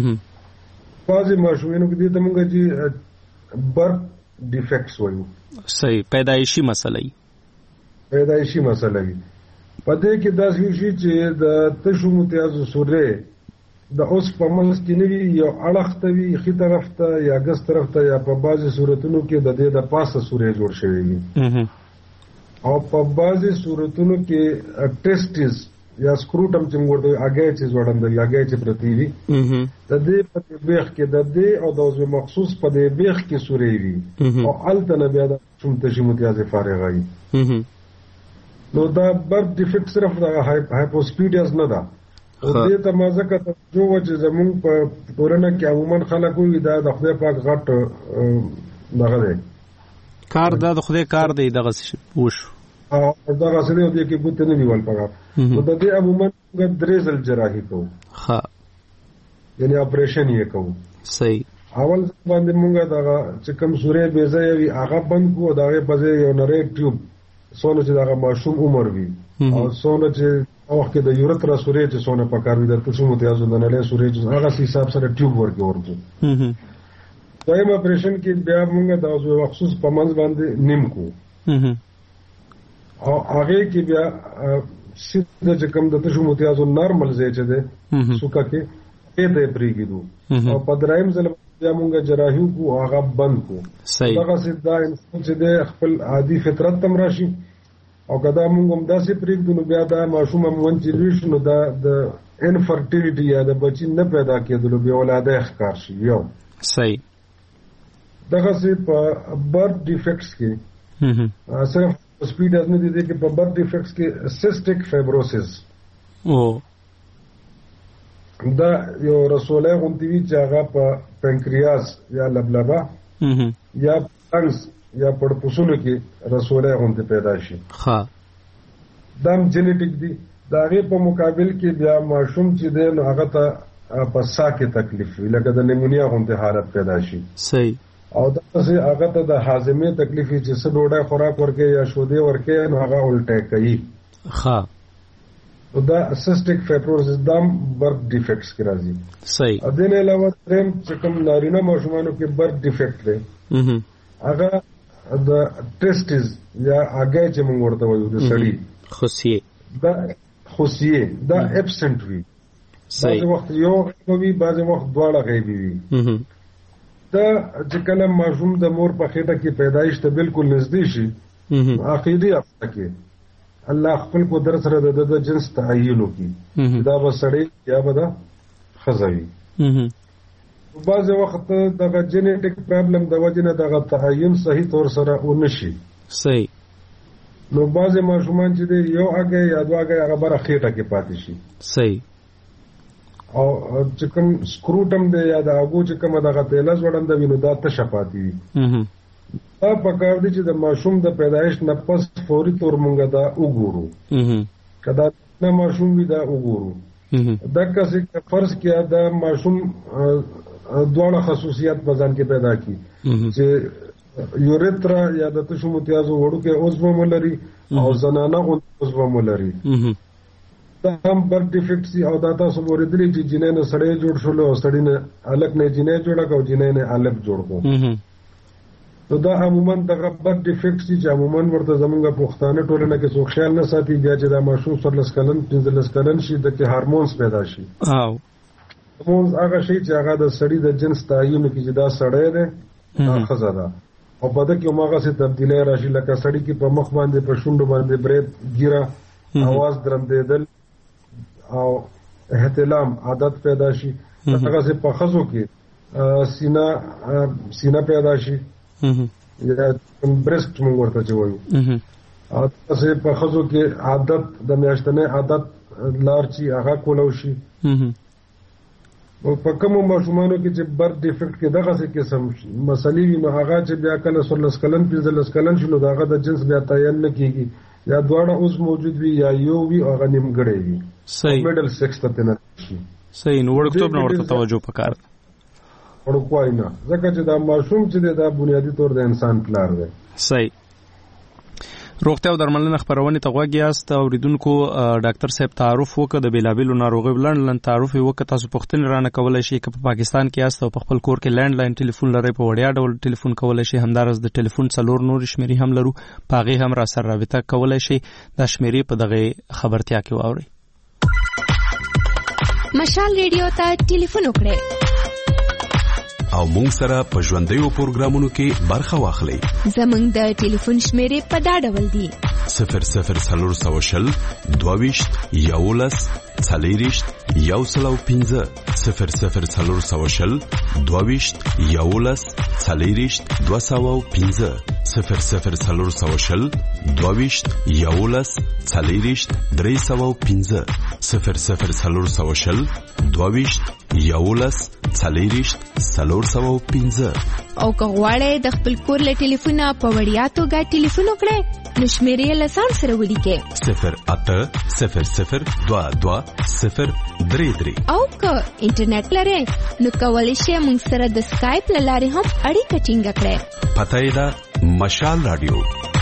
بعضی ماشومانو کې د تمګه چې برث ډیفیکټس وایو صحیح پیدایشي مسلې پیدایشي مسلې په دې کې دا شی چې د تشو متیازو سورې د اوس په منځ کې نوی یو اړخ ته وی خي طرف ته یا ګس طرف ته یا په بعضي صورتونو کې د دې د پاسه سورې جوړ شوی وي او په بعضي صورتونو کې ټیسټس یا سکروټم چې موږ ورته اگې چې وړاندې لګې چې پرتی وي د دې په بیخ کې د دې او د اوس مخصوص په دې بیخ کې سورې وي او الته نه بیا د څومره شي متیازه فارغای نو دا برث ډیفیکټ صرف د هایپوسپیډیاس نه ده او دې ته مازه کته جو چې زمون په ټولنه کې عموما خلک وي دا د خدای پاک غټ دغه دی کار دا د خدای کار دی دغه وشو او دا غسنه دې کې ګوت نه نیول پکار نو د دې عموما درې ځل جراحي کوو ها یعنی اپریشن یې کوو صحیح اول باندې موږ دا چې کوم سورې بیزه وي هغه بند کوو دا په ځای یو نری ټیوب سونه چې دا ماشوم عمر وي او سونه چې وخت د یورترا سورې چې سونه پکار وي د تاسو متیازو د نړۍ سورې چې هغه حساب سره ټیوب ورکې ورته دویم اپریشن کې بیا موږ د اوسو مخصوص په منځ باندې نیم کو او هغه کې بیا سیده چې کوم د تاسو متیازو نارمل ځای چې ده سوکا کې دې دې پریګیدو او په درایم ځل بیا موږ جراحي کو هغه بند کو هغه سیده انسان چې د خپل عادي فطرت تم راشي او کدا موږ هم داسې پریږدو نو بیا دا ماشوم هم چې لوي شنو دا د انفرټیلیټي یا د بچی نه پیدا کېدلو بیا ولاده ښکار شي یو صحیح دغه سي په برث ډیفیکټس کې صرف سپیډ از نه دي چې په برث ډیفیکټس کې سیسټیک فایبروسس او دا یو رسوله غونډوي چې هغه په پنکریاس یا لبلبا یا پنس یا پړپوسونو کې رسوله غونډه پیدا شي ها دم جینیټیک دي دا غي په مقابل کې بیا ماشوم چې دی نو هغه ته په سا کې تکلیف وي لکه د نیمونیا غونډه حالت پیدا شي صحیح او دا چې هغه ته د هاضمې تکلیف چې څه ډوډۍ خوراک ورکې یا شودې ورکې نو هغه الټه کوي ها دا سیسټیک فایبروسس دم برث ډیفیکټس کې راځي صحیح ا دې نه علاوه ترم چې کوم نارینه ماشومانو کې برث ډیفیکټ دی هغه د ټیسټس یا هغه چې موږ ورته وایو د سړی خوسیه دا خوسیه دا ابسنت وي صحیح وخت یو کوي بعض وخت دواړه غیبي وي دا چې کله ماشوم د مور په خېټه کې پیدایش ته بالکل نږدې شي عقیدی افته کې الله خپل قدرت سره د جنس تعین وکړي دا به سړی یا به دا خزوي بعض وخت دغه جینیټیک پرابلم د وجې نه دغه تعین صحیح طور سره ونشي صحیح نو بعض ماشومان چې دی یو هغه یا دوه هغه بره خېټه کې پاتې شي صحیح او چې کوم سکروټم دی یا د هغو چې کومه دغه تیلز وړاندوي نو دا تشه پاتې وي دا پکار دی چې د ماشوم د پیدایش نه پس فوري طور مونږ دا وګورو کدا نه ماشوم وي دا وګورو دا کسې فرض کیا دا ماشوم دواړه خصوصیات په ځان کې پیدا کی چې یوریترا یا د تشو متیازو وړوکې عضو ملري او زنانه عضو ملري دا هم بر ډیفیکټ سي او دا تاسو ورېدلی چې جنې نه سړی جوړ شول او سړی نه الګ نه جنې جوړه کو جنې نه الګ جوړ کو نو دا عموما دغه بر ډیفیکټ سي چې عموما ورته زمونږ پښتانه ټولنه کې څوک خیال نه ساتي بیا چې دا ماشوم څلور کلن پنځلس کلن شي د هورمونز پیدا شي او هورمونز هغه شي چې هغه د سړی د جنس تعین کې چې دا سړی دی دا ښځه ده او په دغه کې هغه څه تبدیلی راشي لکه سړی کې په مخ باندې په شونډو باندې برید ګیره आवाज درندېدل او احتلام عادت پیدا شي هغه څه په خزو کې سینا سینا پیدا شي یا برست موږ ورته چوي او څه په خزو کې عادت د میاشتنې عادت لار چې هغه کولو شي او په کوم ماشومانو کې چې برث ډیفیکټ کې دغه څه قسم مسلې وي نو هغه چې بیا کله سولس کلن پنځلس کلن شنو دغه د جنس بیا تعین نه کیږي یا دواړه اوس موجود وي یا یو وي هغه نیمګړی وي صحیح میډل سیکس ته نه شي صحیح نو ورکتوب نو ورته توجه وکړ ورکوای نه ځکه چې دا ماشوم چې دا بنیادی طور د انسان پلار دی صحیح روغتیا او درملنه خبرونه ته غوږی است اوریدونکو ډاکټر صاحب تعارف وکړ د بیلابیلو ناروغیو لړن تعارف وکړ تاسو پوښتنه رانه کولای شئ چې په پاکستان کې است او په خپل کور کې لینډ لاین ټلیفون لري په وړیا ډول ټلیفون کولای شئ همدارس د ټلیفون څلور نور شمیرې هم لرو پاغه هم را سره رابطه کولای شئ د شمیرې په دغه خبرتیا کې واوري مشال ریډیو ته ټلیفون وکړئ او مونږ سره په ژوندیو پروګرامونو کې برخه واخلئ. زمونږ د ټلیفون شمیرې په دا ډول دي: صفر صفر څلور سوه شل دوه ویشت یولس څلېرویشت یو سل او پنځه صفر صفر څلور سوه شل دوه ویشت یولس څلېرویشت دوه سوه او پنځه صفر صفر څلور سوه شل دوه ویشت یولس څلېرویشت درې سوه او پنځه صفر صفر څلور سوه شل دوه ویشت یولس څلېرویشت څلور سوه او پنځه. او که غواړئ د خپل کور له ټلیفونه په وړیا توګه ټلیفون وکړئ نو شمیرې له ځان سره ولیکئ: صفر اته صفر صفر دوه دوه صفر درې درې. او که انټرنیټ لرئ نو کولی شئ موږ سره د سکایپ له لارې هم اړیکه ټینګه کړئ. پته یې ده مشال راډیو.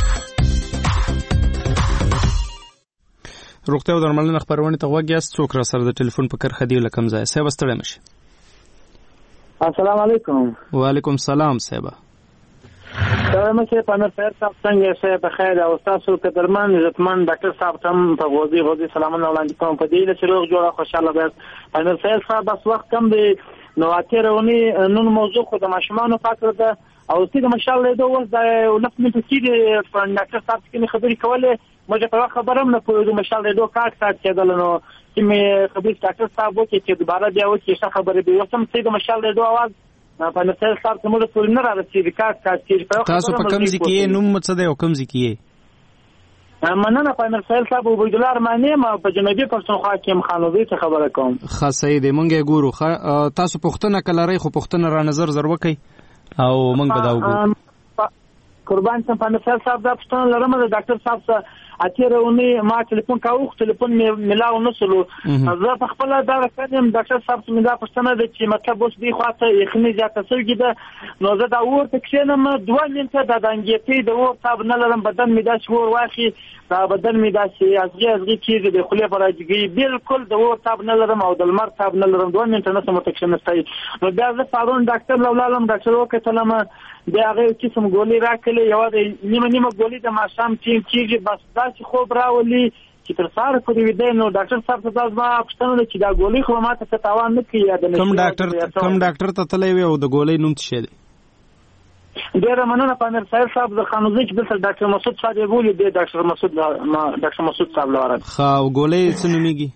روغتیا او درملنه خبرونه ته غوږ یاست. څوک را سره د ټلیفون په کرخه دی لکم ځای صاحب ستړی مشي. السلام علیکم. وعلیکم السلام صاحب. سلام مشه پنځه خیر صاحب څنګه یې بخیر او تاسو قدرمن عزتمن ډاکټر صاحب تم په غوږی غوږی سلامونه وړاندې کوم په دې چې روغ جوړه خوشاله به پنځه خیر صاحب بس وخت کم دی نو اترونی نن موضوع خو د ماشومان فکر ده او چې د مشال له دوه د لفظ نه تفصیل په ډاکټر صاحب کې خبرې کوله مجه په خبرم نه پوهې د مشال له دوه کار سات کېدل نو چې مې خبرې ډاکټر صاحب وکړي چې دوباره بیا وکړي څه خبرې به وسم چې د مشال له دوه आवाज په نسل صاحب څخه موږ ټول نه راځي د کار سات کې تاسو په کوم ځای کې نوم څه دی او کوم ځای کې مننه په نسل صاحب عبدالله ارمانی ما په جنوبي پښتونخوا کې مخالفي څه خبره کوم. خاصه دې مونږه ګورو تاسو پښتنه کلاري خو پښتنه را نظر زر وکي او مونږ به دا وګورو. قربان سم په نسل صاحب دا پښتنه لرم د ډاکټر صاحب سره اتیرونی ما ټلیفون کاوه ټلیفون می ملاو نسلو زه په خپل دا راکړم ډاکټر صاحب څنګه دا پښتنه د چې مطلب اوس دی خواته یخنی زیاته سوګي ده نو زه دا ورته کښینم دوه منټه د دنګېتی د ور صاحب نه لرم بدن می دا شور واخی دا بدن می دا شي ازغي ازغي چیز د خولې پر راځي بالکل د ور صاحب نه لرم او د لمر صاحب نه لرم دوه منټه نه سم تکشن استای نو بیا زه فارون ډاکټر لولالم ډاکټر وکتلم بیا هغه چې سم ګولې راکړلې یو د نیمه نیمه ګولې د ماشام چې کیږي بس دا چې خوب راولي چې تر سهار پورې ویده نو ډاکټر صاحب ته ځما پښتنه چې دا ګولې خو ماته څه تاوان نه کوي یاد نه کوم ډاکټر کوم ډاکټر ته تللی وي او د ګولې نوم څه دی؟ ډیره مننه پامیر صاحب د خانوزي چې دلته ډاکټر مسعود صاحب بولی دی ډاکټر مسعود ډاکټر مسعود صاحب لاره خا او ګولې څه نوميږي؟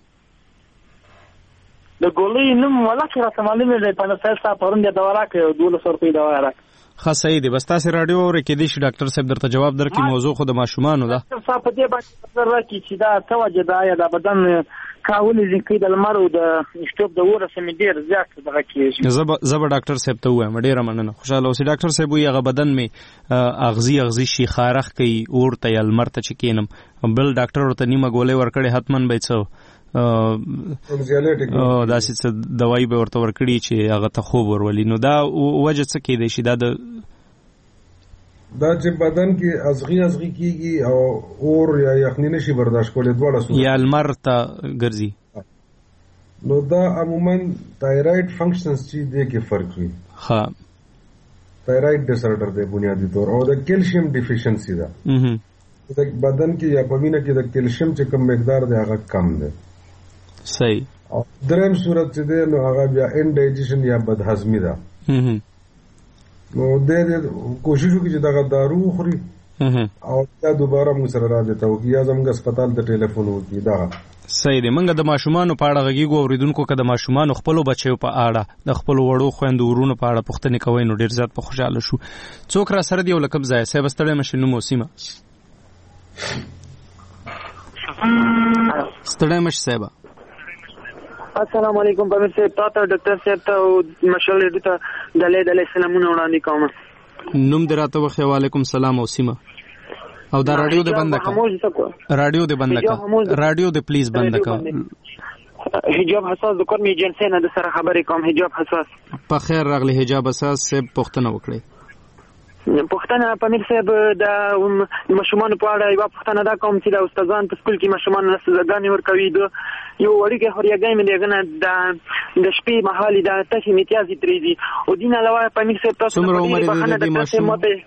د ګولې نوم ولکه راته معلومه دی پامیر صاحب پرون د دوا راکړ دوه سو روپۍ دوا راکړ. ها صحیح دی بس تاسو رادیو اورئ کې دي چې ډاکټر صاحب درته جواب درکړي موضوع خو د ماشومانو ده. ډاکټر صاحب په دې باندې راکړي چې دا توجه ده یا د بدن کاولې ځکه د لمر او د شټوب د وره سم ډیر زیات دغه کېږي. زب زب ډاکټر صاحب ته وایم ډیره مننه خوشاله اوسئ ډاکټر صاحب وي هغه بدن می اغزي اغزي شي خارخ کوي اورته یا لمر ته چکینم بل ډاکټر ورته نیمه ګولې ورکړي حتمن به څو او دا څه دوايي به ورته ورکړي چې هغه ته خوب ورولي نو دا وجه څه کې دی چې دا د دا چې بدن کې ازغي ازغي کیږي او اور یا یخني نشي برداشت کولای دواړه صورت یا المر ته ګرځي نو دا عموما تایراید فنکشنز چې دې کې فرق وي. ها تایراید ډیس آرډر دی بنیادی طور او د کیلشیم ډیفیشنسي ده. هم د بدن کې یا په وینه کې د کیلشیم چې کم مقدار دی هغه کم دی. صحیح. او دریم صورت چې دی نو هغه بیا انډایجیشن یا بدهضمي ده. هم نو دې کوشش وکړي چې دغه دارو خوري او بیا دوباره موږ سره راځي او یا زموږ هسپتال ته ټلیفون وکړي. دا صحیح دی. موږ د ماشومانو په اړه غږیږو اوریدونکو که د ماشومانو خپلو بچیو په اړه د خپلو وړو خویندو ورونو په اړه پوښتنې کوئ نو ډېر زیات په خوشحاله شو. څوک را سره دی او له کوم ځایه؟ صاحب ستړی مه شئ، نوم او سیمه. ستړی مه شئ صاحبه. السلام علیکم پامیر صاحب، تاسو ډاکټر صاحب ته او مشال ریډیو ته دلې دلې سلامونه وړاندې کوم. نوم دې راته وخی. وعلیکم سلام او سیمه. او دا رادیو دې بند کړه. رادیو دې بند کړه. رادیو دې پلیز بند کړه. حجاب حساس د کوم ایجنسی نه د سره خبرې کوم. حجاب حساس. په خیر راغلی حجاب حساس صاحب، پوښتنه وکړئ. پوښتنه پامیر صاحب د ماشومانو په اړه یو پوښتنه دا کوم چې د استادان په سکول کې ماشومان نه سزاګانې ورکوي. د یو وړوکی خوريګۍ مې دغه نه د د شپې مهالي د تاسو امتیازي تریدي او دین علاوه پامیر صاحب تاسو څومره عمر دې د ماشوم؟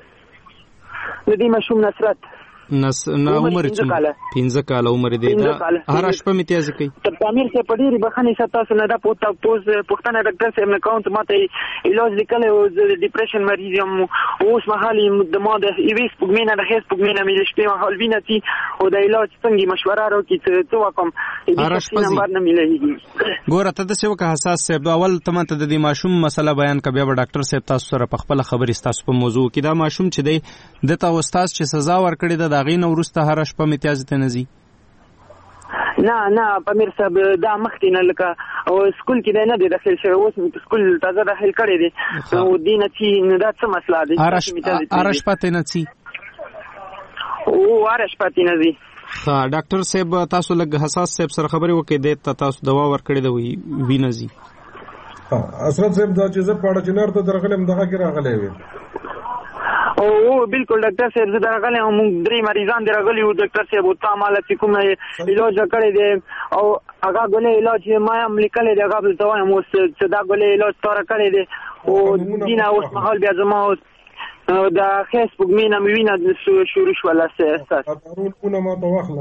د دې ماشوم نصرت نس نه عمر څومره؟ پنځه کاله عمر دی. دا هر شپه امتیاز کوي. تر پامیر صاحب په ډېری بخښنې سره تاسو نه دا پوښتنه پوز پوښتنه ډاکټر صاحب نه کوم ته ماته علاج لیکلی او د ډیپریشن مریض یم. اوس مهال د ما د ایویس پوګمینه د هیڅ پوګمینه مې شپې مهال وینه تي او د علاج څنګه مشوره راکړي څه وکم. هر شپه نمبر نه ملایږي. ګوره ته د څه وکه حساس صاحب، اول ته ماته د دې ماشوم مسله بیان ک بیا به ډاکټر صاحب تاسو سره په خپل خبرې تاسو په موضوع کې دا ماشوم چې دی د تا استاد چې سزا ورکړي د داغې نو ورسته هر شپه امتیاز ته نزي. نه نه پامیر صاحب دا مخکې نه لکه او سکول کې نه دی داخل شوی، اوس سکول تازه داخل کړی دی او دین چې نه دا څه مسله ده. هر شپه ته نه سي او هر شپه ته نه زی. ها ډاکټر صاحب تاسو لږ حساس صاحب سره خبرې وکړئ د تاسو دوا ورکړې دی وی وینځي. ها اسرت صاحب دا چې زه پاړه چنار ته درغلم دغه کې راغلی وي. او بالکل ډاکټر صاحب زه درغلی هم درې مریضان درغلی وو ډاکټر صاحب او تاماله چې کوم علاج کړی دی او هغه غولې علاج ما هم لیکلی دی هغه بل ته وایم اوس چې دا غولې علاج تور کړی دی او دینه اوس مهال بیا زما د فیسبوک مینه مې وینه شروع شوله سه دارونه ما ته واخله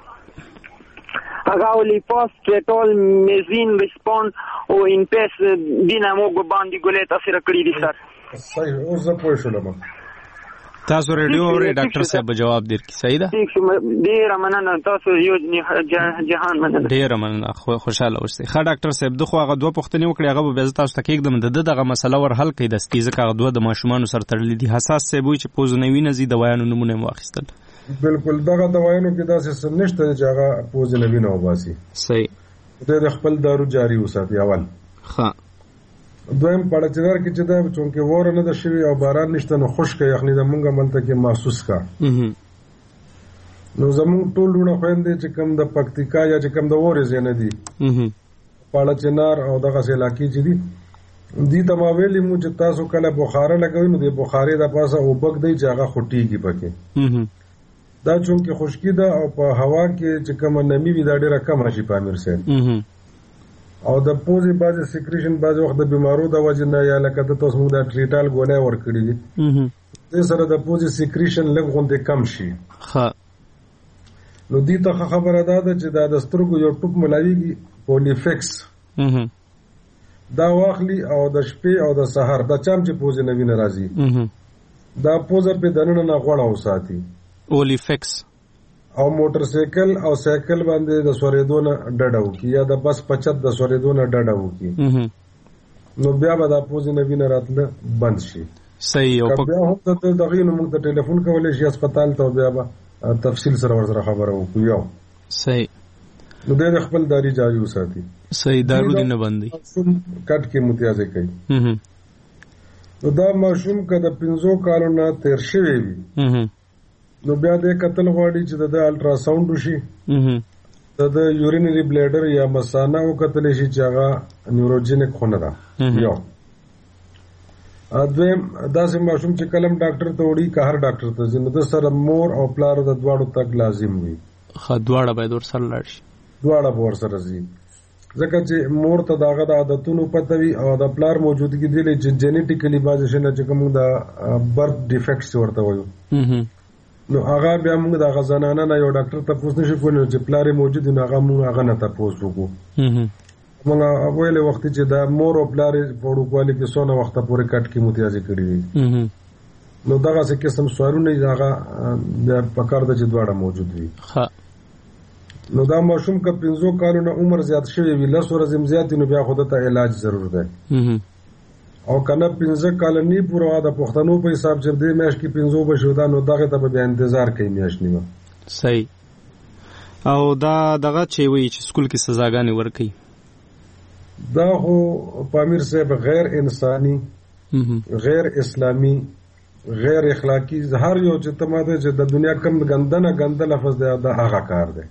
هغه ولې پاس ټول میزین ریسپون او ان پیس دینه موږ باندې ګولې تاثیر کړی دي سر. صحیح اوس زه پوه شولم. تاسو ریډیو اورئ ډاکټر صاحب جواب درکړي. صحیح ده. ډیر مننه تاسو یو جهان مننه. ډیر مننه خوشاله اوسئ. ښه ډاکټر صاحب دغه هغه دوه پوښتنې وکړي هغه به زه تاسو ته کېږدم د دغه مسله ور حل کړي د ستیزه هغه دوه د ماشومان سره تړلې دي. حساس صاحب وي چې پوز نه ویني زی دوايانو نمونه واخیستل. بالکل دغه دوايانو کې داسې څه نشته چې هغه پوز نه ویني او باسي. صحیح. د خپل دارو جاری وساتي اول. ښه دویم پړچدار کې چې دا چونکه وور نه د شوی او باران نشته نو خشک یخني د مونږه ملته کې محسوس کا. نو زموږ ټول ډونه خويندې چې کم د پکتیکا یا چې کم د وورې زنه دي پړچنار او دغه علاقې چې دي دي تماویلی مو چې تاسو کله بخاره لګوي نو د بخاري د پاسه او بګ دی چې هغه خټيږي پکې. دا چونکه خشکی ده او په هوا کې چې کم نمی وي دا ډیره کم راشي پامیر سره. او د پوزي بازي سیکریشن بازي وخت د بیمارو د وجه نه یا لکه د تاسو موږ د ټریټال ګولې ورکړي دي د سره د پوزي سیکریشن لږ غونډه کم شي. ها نو دې ته خبره ده چې دا د سترګو یو ټوپ ملاويږي پولیفکس دا واخلي او د شپې او د سحر د چم چې پوزي نوی ناراضي دا پوزه په دننه نه غوړه وساتي اولیفکس او موټر سایکل او سایکل باندې د سوریدونه ډډاو کی یا د بس پچت د سوریدونه ډډاو کی نو بیا به د پوزي نوی نه راتله بند شي. صحیح. او بیا هم ته دغه نو موږ ته ټلیفون کولای شي هسپتال ته بیا به تفصیل سره ورسره خبره وکړو. یو صحیح. نو د خپل داری جاری وساتي. صحیح. دارو دې نه بندي کټ کې متیازه کوي. نو دا ماشوم کده پنځو کالو نه تیر شوی وي نو بیا د قتل غواړي چې د الټرا ساوند وشي د یورینری بلیډر یا مثانه او قتل شي چې هغه نیوروجینیک خونه ده. یو دویم داسې ماشوم چې کلم ډاکټر ته وړي که هر ډاکټر ته ځي نو د سره مور او پلار د دواړو تګ لازم وي. ښه دواړه باید ورسره لاړ شي. دواړه به ورسره ځي ځکه چې مور ته د هغه د عادتونو پته وي او د پلار موجودګي دی چې جینیټیکلی بعضې شیونه چې کوم د برث ډیفیکټس ورته وایو نو هغه بیا موږ د هغه زنانه نه یو ډاکټر تپوس نشو کولی چې پلار یې موجود وي نو هغه موږ هغه نه تپوس وکړو. موږ ویلې وخت چې د مور او پلار په وړوکوالي کې څونه وخته پورې کټ کې متیازې کړي دي نو دغسې قسم سوالونه یې هغه بیا پکار ده چې دواړه موجود وي. نو دا ماشوم که پنځو کالو نه عمر زیات شوی وي لس ورځې هم زیات نو بیا خو دته علاج ضرور دی او که نه پنځه کاله نی پوره د پښتنو په حساب چې درې میاشت کې پنځو به شو دا نو دغې ته به بیا انتظار کوي میاشت نیمه. صحیح. او دا دغه چې وایي چې سکول کې سزاګانې ورکوي دا خو پامیر صاحب غیر انسانی غیر اسلامی غیر اخلاقی هر یو چې ته ماته چې د دنیا کم ګنده نه ګنده لفظ دی دا هغه کار دی.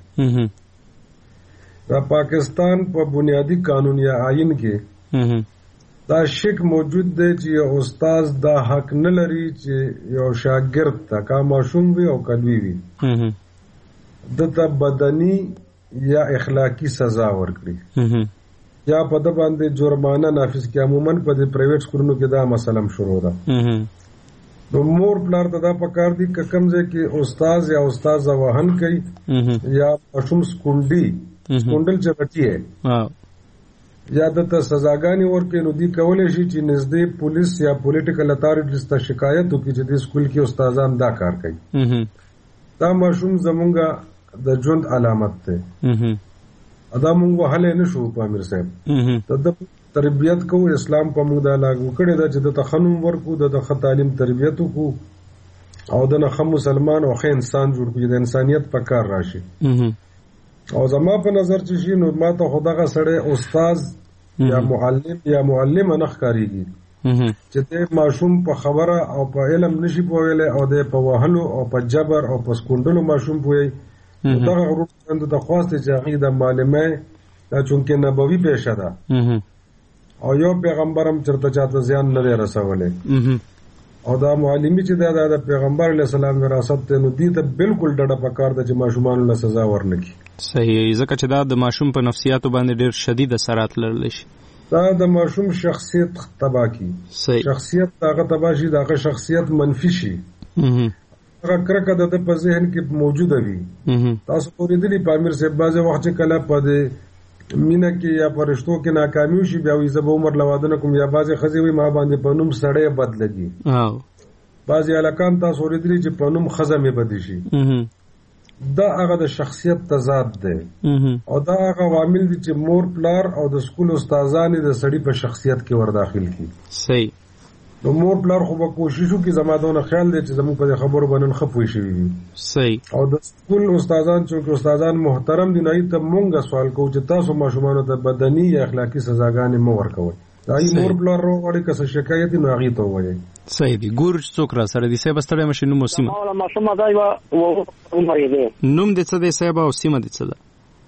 دا پاکستان په بنیادی قانون یا آئین کې دا شک موجود دی چې یو استاد دا حق نه لري چې یو شاګرد ته کا ماشوم وي او کلوي وي دته بدني یا اخلاقی سزا ورکړي یا په د باندې جرمانه نافذ کړي. عموما په د پرایویټ سکولونو کې دا مسله شروع ده. نو مور پلار ته دا پکار دي که کوم ځای کې استاد یا استاذه وهن کوي یا ماشوم سکونډي سکونډل چغټي یا دته سزاګانې ورکړي نو دی کولی شي چې نږدې پولیس یا پولیټیکل اتھارټیز ته شکایت وکړي چې د سکول کې استادان دا کار کوي. دا ماشوم زمونږ د ژوند علامت دی. ادا مونږ وهلی نه شو پامیر صاحب د تربیت کو اسلام په موږ دا لاګو کړی دا چې د تخنم ورکو د ښه تعلیم تربیت وکړو او د نه ښه مسلمان او ښه انسان جوړ کړو د انسانیت په کار راشي. او زما په نظر چې شي نو ما ته خو دغه سړی استاد یا معلم یا معلمه نه ښکارېږي چې د ماشوم په خبره او په علم نشي پوهیلی او د په وهلو او په جبر او په سکونډلو ماشوم پوهی دغه غروب د خواست چې هغې د معلمۍ دا چونکې نبوي پیشه ده او یو پیغمبر هم چرته چاته زیان نه دی رسولی او دا معلمي چې دا د پیغمبر علیه السلام وراثت دی نو دې ته بالکل ډډه پکار ده چې ماشومانو له سزا ورنکړي. صحیح. ځکه چې دا د ماشوم په نفسیاتو باندې ډېر شدید اثرات لرلی شي. دا د ماشوم شخصیت تباه کړي. شخصیت هغه تباه شي د هغه شخصیت منفي شي هغه کرکه د ده په ذهن کې موجوده وي. تاسو اورېدلي پامیر صاحب بعضې وخت چې کله په د مینه کې یا په رشتو کې ناکامي وشي بیا وایي زه به عمر له واده نه کوم یا بعضې ښځې وایي ما باندې په نوم سړی بد لګي. بعضې هلکان تاسو اورېدلي چې په نوم ښځه مې بدې شي. دا هغه د شخصیت تضاد دی او دا هغه عوامل دي چې مور پلار او د سکول استادان د سړي په شخصیت کې ورداخل کړي. صحیح. نو مور پلار خو به کوشش وکړي زما دونه خیال دی چې زموږ په دې خبرو باندې ښه پوه شوي دي. صحیح. او د سکول استادان چې استادان محترم دي نو هغوی ته مونږ سوال کوو چې تاسو ماشومانو ته بدني یا اخلاقي سزاګانې مه ورکوئ. هغوی مور پلار راوغواړي که څه شکایت وي نو هغوی ته ووایئ. صحیح دي. ګورو چې څوک را سره دي. صاحب ستړی مه شئ. نوم او سیمه نوم دې څه دی صاحب او سیمه دې څه ده؟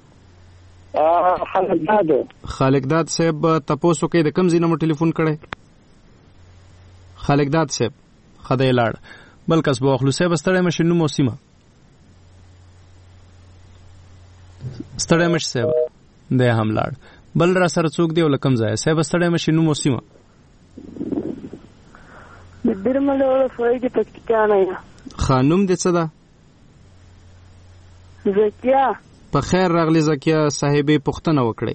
خالقداد. خالقداد صاحب تپوس وکړئ د کوم ځای نه مو ټلیفون کړی؟ خالقداد صاحب خدای لاړ. بل کس به واخلو. صاحب ستړی مه شئ. نوم او سیمه. ستړی مه شئ صاحب دی هم لاړ. بل را سره څوک دی او له کوم ځایه؟ صاحب ستړی مه شئ. نوم او سیمه. د بیرمل ولسوالۍ د پکتیکا نه یم. ښه نوم دې څه ده؟ زکیه. په خیر راغلې زکیه صاحبې پوښتنه وکړئ.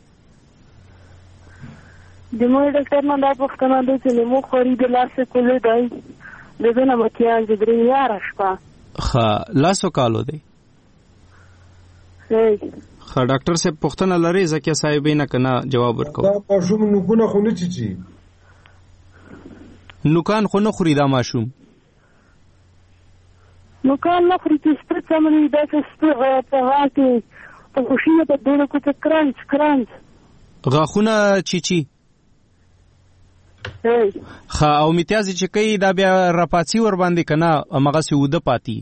د مور ډاکټر نه دا پوښتنه ده چې زموږ خوري د لاسې کولو دی د ده نه مکیان د درې یاره شپه. ښه لاسو کالو دی. ښه ډاکټر صاحب پوښتنه لرئ زکیه صاحبې نه که نه جواب ورکوو؟ دا ماشوم نوکونه خو نه چیچي. نوکان خو نه خوري دا ماشوم؟ نوکان نه خوري چې سپه څملي داسې سپه په غا کې په خوشي په ډېره کوڅه کرنچ کرنچ غاښونه چیچي. ښه او متیازې چې کوي دا بیا راپاڅي ور باندې که نه همغسې اوده پاتې؟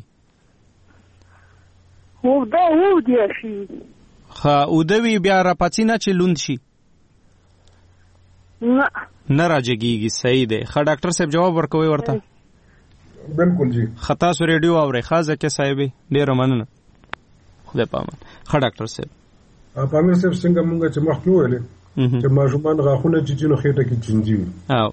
اوده اوده شي. ښه اوده وي بیا راپاڅي نه چې لوند شي؟ نه نه راجګيږي. صحیح دی. ښه ډاکټر صاحب جواب ورکوي ورته؟ بالکل جی. خطا سو ریډیو اوري خازه کې صاحب ډیر مننه. خدای پامان. ښه ډاکټر صاحب. پامیر صاحب څنګه مونږ چې مخکې ویلې چې ماشومان غاښونه چیچي نو خېټه کې چینجي وي. او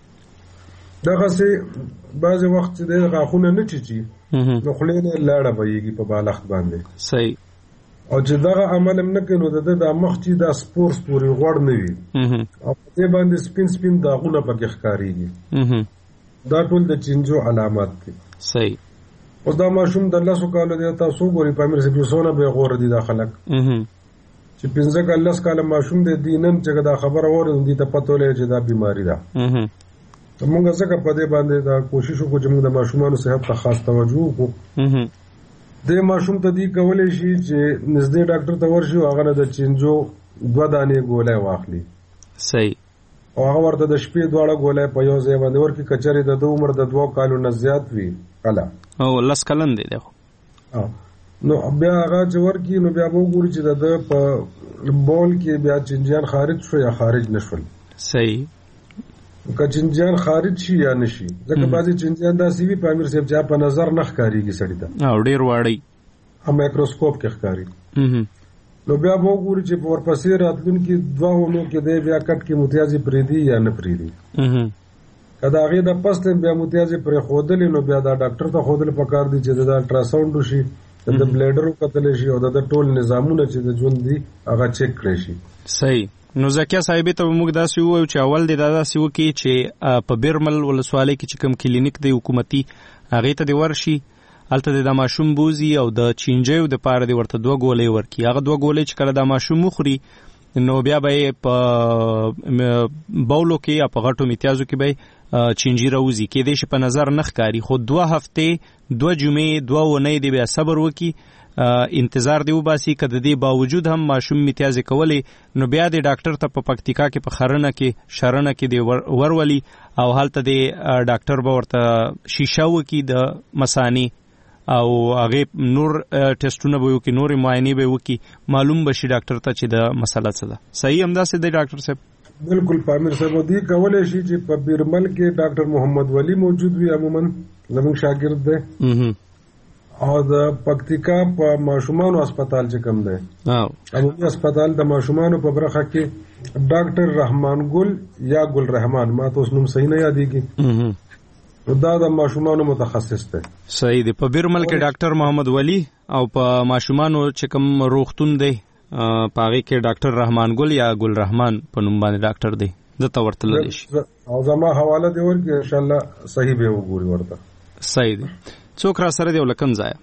دغسې بعضې وخت چې د غاښونه نه چیچي نو خولې نه لاړه بهیږي په بالښت باندې. صحیح. او چې دغه عمل هم نه کوي نو د ده دا مخ چې دا سپور سپورې غوړ نه وي او په دې باندې سپین سپین داغونه پکې ښکارېږي. دا ټول د چینجو علامات دي. صحیح. اوس دا ماشوم د لسو کالو دی تاسو ګورئ پامیر صاحب یو څونه بې غوره دي دا خلک چې پنځه کاله لس کاله ماشوم دی دی نن چې دا خبره واوري دوی ته پته ولګي چې دا بیماري ده. موږ ځکه په دې باندې دا کوشش وکړو چې موږ د ماشومانو صحت ته خاص توجه وکړو. د ماشوم ته دی کولی شي چې نږدې ډاکټر ته ورشي او هغه نه د چینجو دوه دانې ګولۍ واخلي. صحیح. او هغه ورته د شپې دواړه ګولۍ په یو ځای باندې ورکړي که چېرې د ده عمر د دوو کالو نه زیات وي کله او لس کلن دی دی نو بیا هغه چې ورکړي نو بیا به وګوري چې د ده په بول کې بیا چینجیان خارج شو یا خارج نه شول. صحیح. که چینجیان خارج شي یا نه شي ځکه بعضې چینجیان داسې وي پامیر صاحب چې په نظر نه ښکارېږي سړي ته او ډېر واړی هم مایکروسکوپ کې ښکاري. نو بیا به وګوري چې په ورپسې راتلونکي دوه اونو کې دی بیا کټ کې متیازې پرېږدي یا نه پرېږدي. که د هغې د پس ټایم بیا متیازې پرېښودلې نو بیا دا ډاکټر ته ښودل پکار دي چې د الټراساونډ وشي د بلیډر وکتلی شي او د ټول نظامونه چې د ژوند دي هغه چیک کړی شي. صحیح. نو زکیه صاحبې ته به موږ داسې ووایو چې اول دې دا داسې وکړي چې په بیرمل ولسوالۍ کې چې کوم کلینیک دی حکومتي هغې ته دې ورشي هلته دې دا ماشوم بوزي او د چینجیو دپاره دې ورته دوه ګولۍ ورکړي. هغه دوه ګولۍ چې کله دا ماشوم وخوري نو بیا به یې په بولو کې یا په غټو میتیازو کې به چینجي راوځي. کېدای شي په نظر نه ښکاري خو دوه هفتې دوه جمعې دوه اونۍ دې بیا صبر وکړي انتظار دی وباسي که د دې باوجود هم ماشوم میتیازې کولی نو بیا د ډاکټر ته په پکتیکا کې په خرنه کې شرنه کې دی ورولي او هلته د ډاکټر به ورته شیشه وکړي د مثانې او هغې نور ټیسټونه به وکړي نورې معاینې به وکړي معلوم به شي ډاکټر ته چې د مسله څه ده. صحیح همداسې دی ډاکټر صاحب؟ بالکل پامیر صاحب دی کولی شي چې په بیرمل کې ډاکټر محمد ولی موجود وي عموما زموږ شاګرد دی او د پکتیکا په ماشومانو هسپتال چې کوم دی عمومي هسپتال د ماشومانو په برخه کې ډاکټر رحمان ګل یا ګل رحمان ما ته اوس نوم صحیح نه یادېږي دا د ماشومانو متخصص دی. صحیح دی. په بیرمل کې ډاکټر محمد ولی او په ماشومانو چې کوم روغتون دی په هغې کې ډاکټر رحمان ګل یا ګل رحمان په نوم باندې ډاکټر دی دته ورتللی شي او زما حواله دې ورکړي انشاءالله صحیح به وګوري ورته. صحیح دی. څوک را سره دی او له کوم ځایه؟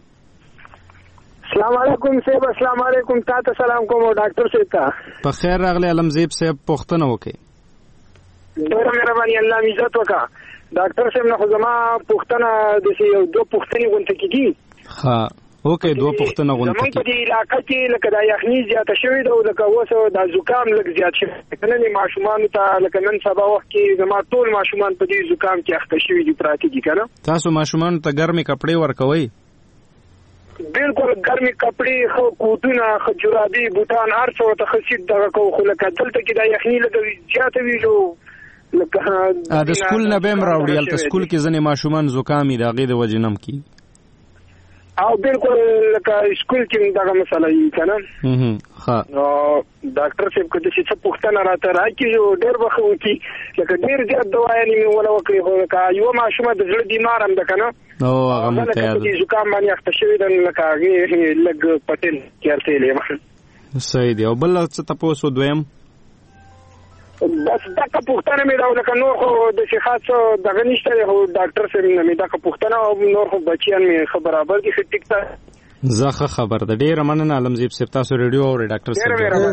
السلام علیکم صاحب. السلام علیکم. تا ته سلام کوم ډاکټر صاحب ته په خیر راغلی. علمزیب صاحب پوښتنه وکړئ. ډېره مهرباني الله مې عزت وکړه. ډاکټر صاحب نه خو زما پوښتنه داسې یو دوه پوښتنې غونته کېږي. ښه اوکې دوه پوښتنه غونته زمونږ په دې علاقه کې لکه دا یخني زیاته شوې ده او لکه اوس دا زکام لږ زیات شوی که نه ماشومانو ته لکه نن سبا وخت کې زما ټول ماشومان په دې زکام کې اخته شوي دي پراته دي که نه. تاسو ماشومانو ته ګرمې کپړې ورکوئ؟ بالکل ګرمې کپړې ښه کوټونه ښه جرابې بوټان هر څه ورته ښه سیټ دغه کوو خو لکه دلته کې دا یخني لږه زیاته وي نو د سکول نه به هم راوړي هلته سکول کې ځینې ماشومان زکام وي د هغې د وجې نه هم کېږي او بالکل لکه سکول کې دغه مسله وي که نه. نو ډاکټر صاحب که داسې څه پوښتنه راته راکړي یو ډېر به ښه وکړي لکه ډېر زیات دوايانې مې ونه وکړي خو لکه یوه ماشومه د زړه بیمار هم ده که نه هغه لکه په دې زکام باندې اخته شوې ده لکه هغې لږ پټېل کې ارتېلی یم. صحیح دی. او بل څه تپوس و دویم؟ بس دغه پوښتنه مې دا لکه نور خو داسې خاص دغه نشته دی خو ډاکټر صاحب نه مې دغه پوښتنه او نور خو بچیان مې ښه برابر دي ښه ټیک ده. زه ښه خبر ده. ډېره مننه علمزیب صاحب. تاسو ریډیو اورئ ډاکټر صاحب؟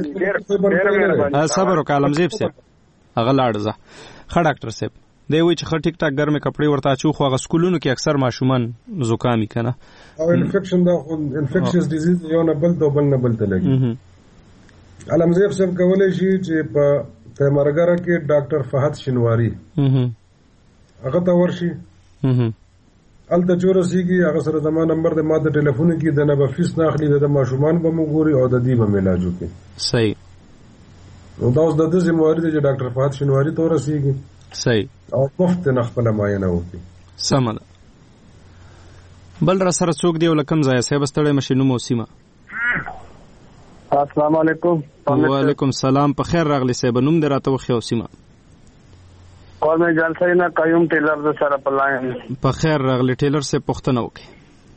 صبر وکړه علمزیب صاحب هغه لاړ ځه. ښه ډاکټر صاحب دی وایي چې ښه ټیک ټاک ګرمې کپړې ورته اچو خو هغه سکولونو کې اکثر ماشومان زکامي که نه او انفیکشن دا انفیکشس ډیزیز یو نه بل ته بل نه بل ته لګي. علمزیب صاحب کولی شي چې په تیمرګره کې ډاکټر فهد شینواری هغه ته ورشي هلته چې ورسېږي هغه سره زما نمبر دی ما د ټلیفون کې د نه به فیس نه اخلي د ماشومان به مو ګوري او د دې به م علاج وکړي. صحیح. نو دا اوس د دې ذمہواری دی چې ډاکټر فهد شینواری ته ورسیږي صحیح او مفت نه خپل معاینه وکړي. سمه ده. بل را سره څوک دی ولکم ځای صاحب ستړی مشینو موسیمه. السلام علیکم. وعلیکم السلام. په خیر راغلی صاحب. نوم دې راته وخیو سیمه. کول مې جان سینا قیوم ټیلر د سره پلاین. په خیر راغلی ټیلر سے پښتنه وکي.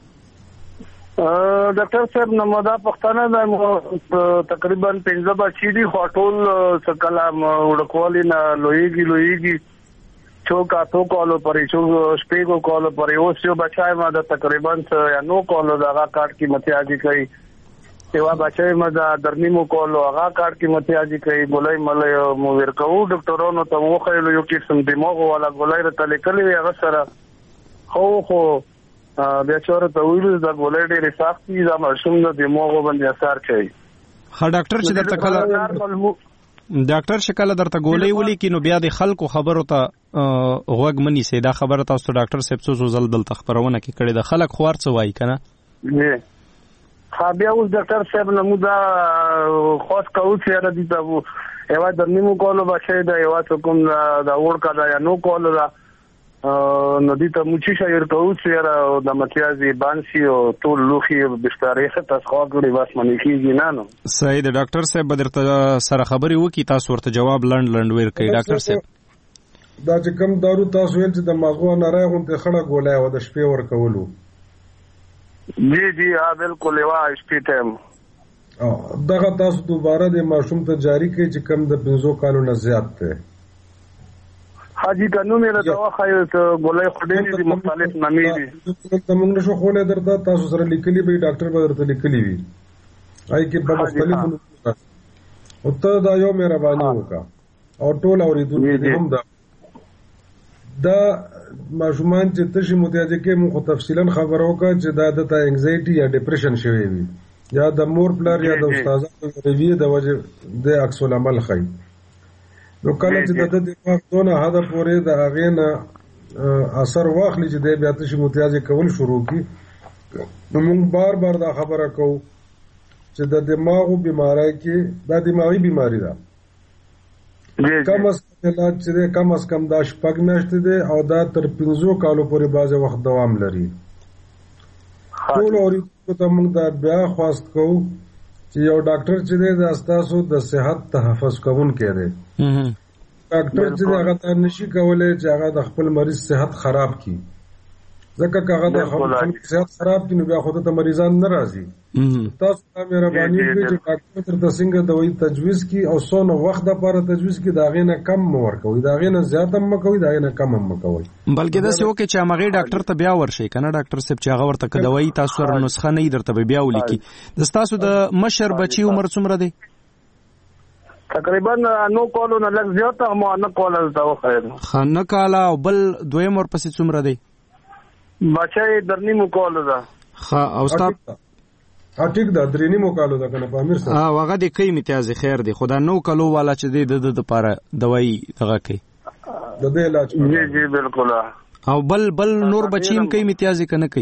ډاکټر صاحب نمودا پښتنه د تقریبا پنځه بچی دي هټول سکلا وړکوالی نه لویږي لویږي چوکا تو کولو پرې چو سپیګو کولو پرې اوس یو بچای ما د تقریبا یا نو کولو دغه کارت کی متیاجی کوي سیوا بچای ما د درنیمو کولو هغه کارت کی متیاجی کوي ګولای ملې مو ورکو ډاکټرونو ته وخیلو یو کیسم دماغ ولا ګولای ته لیکلې هغه سره خو خو بیا چور ته ویل دا ګولای ډېر سختي دا مرشم د دماغ باندې اثر کوي. ها ډاکټر چې درته کله ډاکټر شکل درته ګولې ولي کینو بیا د خلکو خبرو ته غوږ منی سي. دا خبره تاسو ډاکټر صاحب څو زل دل تخبرونه کې کړي د خلک خوار څه وای کنه. جی خا بیا اوس ډاکټر صاحب نمودا خاص کاو چې را دي دا یو د نیمو کولو بچي دا یو کوم دا ور کا دا نو کولو دا نو دي ته موچی شایر کاو چې را د متیازي بانسي او ټول لوخي بسترې ته تاسو غوړي واس منې کیږي نه نو. صحیح د ډاکټر صاحب بدرته سره خبري وکي تاسو ورته جواب لند لند ور کوي. ډاکټر صاحب دا چې کوم دارو تاسو ویل چې د ماغو نارای غونته خړه ګولای او د شپې ور کولو. جی جی ها بالکل وا شپې ټیم او دغه تاسو دوباره د ماشوم ته جاری کړئ چې کم د پنځو کالو نه زیات دی. حاجی قانون یې دوا خایو ته ګولای خډې دي مختلف نامې دي. ته موږ نشو خولې درته تاسو سره لیکلي به ډاکټر به درته لیکلي وي آی کې په مختلفو او ته دا یو مهرباني وکړه او ټول اوریدونکو هم دا دا ماشومان چې تشي متیاجه کې مو تفصیلا خبر وکړه چې دا د انګزایټي یا ډیپریشن شوی وي یا د مور پلار یا د استادانو ریوی د وجه د عکس العمل خای. نو کله چې د دماغ دونه حد پورې د هغه نه اثر واخلي چې د بیا تشي متیاجه کول شروع کی نو موږ بار بار دا خبره کوو چې د دماغو بیماری کې دا دماغي بیماری ده کم از کم علاج چې کم از کم دا شپږ میاشتې ده او دا تر پنځو کالو پورې بعض وخت دوام لري. ټول اوریدونکو ته موږ دا بیا خواست کوو چې یو ډاکټر چې دی دا ستاسو د صحت تحفظ کوونکی دی. ډاکټر چې هغه ته نشي کولای چې هغه د خپل مریض صحت خراب کړي ځکه که هغه د خپل صحت خراب کړي نو بیا خو ته مریضان نه راځي. تاسو ته مهرباني وکړئ چې ډاکټر ترته څنګه دوايي تجویز کړي او څونه وخت لپاره تجویز کړي دا غینه کم ورکوي دا غینه زیات هم مکوي دا غینه کم هم مکوي بلکې دا څه وکړي چې هغه ډاکټر ته بیا ورشي کنه ډاکټر صاحب چې هغه ورته دوايي تاسو سره نسخه نه درته بیا ولیکي. د تاسو د مشر بچي عمر څومره دی؟ تقریبا نو کولو نه لږ زیات هم نه کولو دا خیر خنه کاله او بل دویم ور پسې څومره دی؟ بچای درنی مو کولو دا ها او ستا ها ټیک دا درنی مو کولو دا کنه په امیر سره ها هغه د کوي امتیاز خیر دی خدا نو کولو والا چې دی د د لپاره دوايي دغه کوي د دې علاج جی جی بالکل او بل بل نور بچیم کوي امتیاز کنه کوي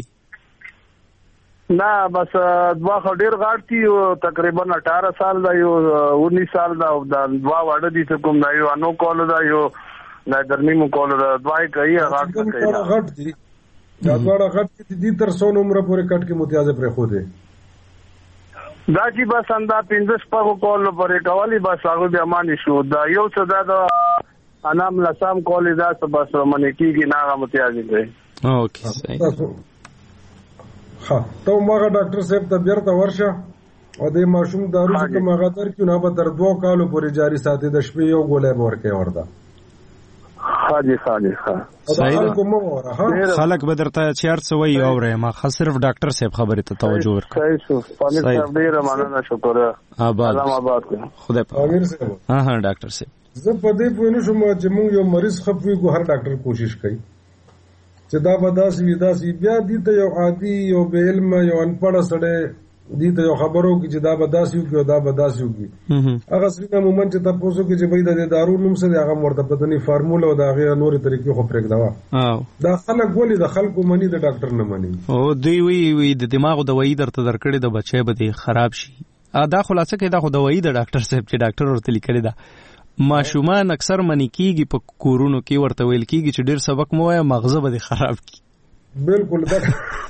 نه بس دوا خډیر غاړتي تقریبا اٹھارہ سال دا یو انیس سال دا دوا وړه دي کوم دا یو انو کولو دا یو دا درنی مو کولو دا دواي کوي غاړت کوي غاړت دي دا دواړه غټ دي تر څو عمر پورې کټ کې متیازه پرې خو دي دا چې بس اندا پنځه شپږ کول پرې کوالی بس هغه به امانی شو دا یو څه دا انام لسام کول دا څه بس منې کیږي نه متیازه کوي. اوکې صحیح ها ته ماغه ډاکټر صاحب ته بیرته ورشه او د ماشوم دارو چې ماغه تر کې نه به تر دوه کالو پورې جاری ساتي د شپې یو ګولې ورکې ورده. حاجی حاجی ها خلک بدرته چیر څه وی اوره ما خاص صرف ډاکټر صاحب خبره ته توجه ورکړه. صحیح شو پامیر صاحب ډیر مننه شکر آباد سلام آباد خدای پامیر صاحب ها ها ډاکټر صاحب زه په دې پوه نه شوم چې موږ یو مریض خپوي کو هر ډاکټر کوشش کوي چې دا بداسي وداسي بیا دي ته یو عادي یو به علم یو انپړ سره دي ته یو خبرو کې چې دا بداسي او دا بداسي وږي هغه څنګه مومن چې تاسو کې چې به د دارو نوم سره هغه مرته پدني فارموله او دا غیر نور طریقې خو پرېږ دا دا خلک ولې د خلکو منی د ډاکټر نه منی او دوی وی وی د دماغ دوايي درته درکړې د بچي به خراب شي دا خلاصه کې دا خو دوايي د ډاکټر صاحب چې ډاکټر ورته لیکلي ده ماشومان اکثر منی کیږي په کورونو کې ورته ویل کیږي چې ډیر سبق مو وای مغزه به خراب کی. بالکل دا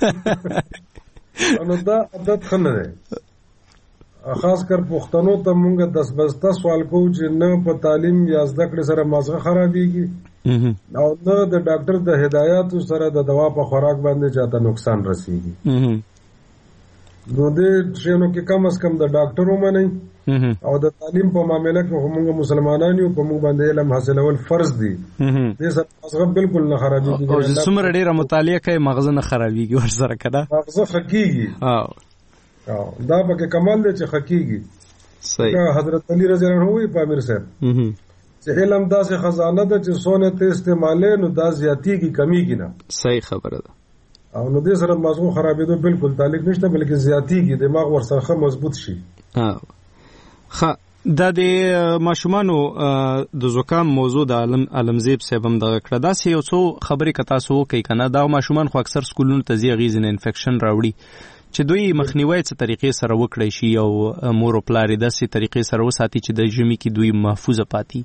نو دا عادت خنه ده خاص کر پښتنو ته مونږ دس بسته سوال کوو چې نه په تعلیم یا زده کړې سره مغزه خرابېږي او نه د ډاکټر د هدایاتو سره د دوا په خوراک باندې چاته نقصان رسیږي. نو دې شنو کې کم از کم د ډاکټر ومني او د تعلیم په معاملې کې موږ مسلمانان یو په موږ باندې علم حاصلول فرض دي. دې سره مغزه بالکل نه خرابېږي او څومره ډیره مطالعه کوي مغزه نه خرابېږي ورسره کړه مغزه خکېږي. او دا پکې کمال دی چې خکېږي. صحیح حضرت علی رضی الله عنه وی پامیر صاحب چې علم داسې خزانه ده چې سونه ته استعمالې نو دا زیاتېږي کمیږي نه. صحیح خبره ده. او نو دې سره مغزو خرابېدو بالکل تعلق نشته بلکې زیاتېږي دماغ ورسره مضبوط شي. ها دا د ماشومانو د زکام موضوع د عالم علمزیب صاحب هم دغه کړه دا سه یو څو خبرې کتا سو کوي کنه دا ماشومان خو اکثر سکولونو ته ځي غیزن انفیکشن راوړي چې دوی مخنیوي څه طریقې سره وکړي شي او مور او پلار د سې طریقې سره وساتي چې د جمی کې دوی محفوظ پاتې.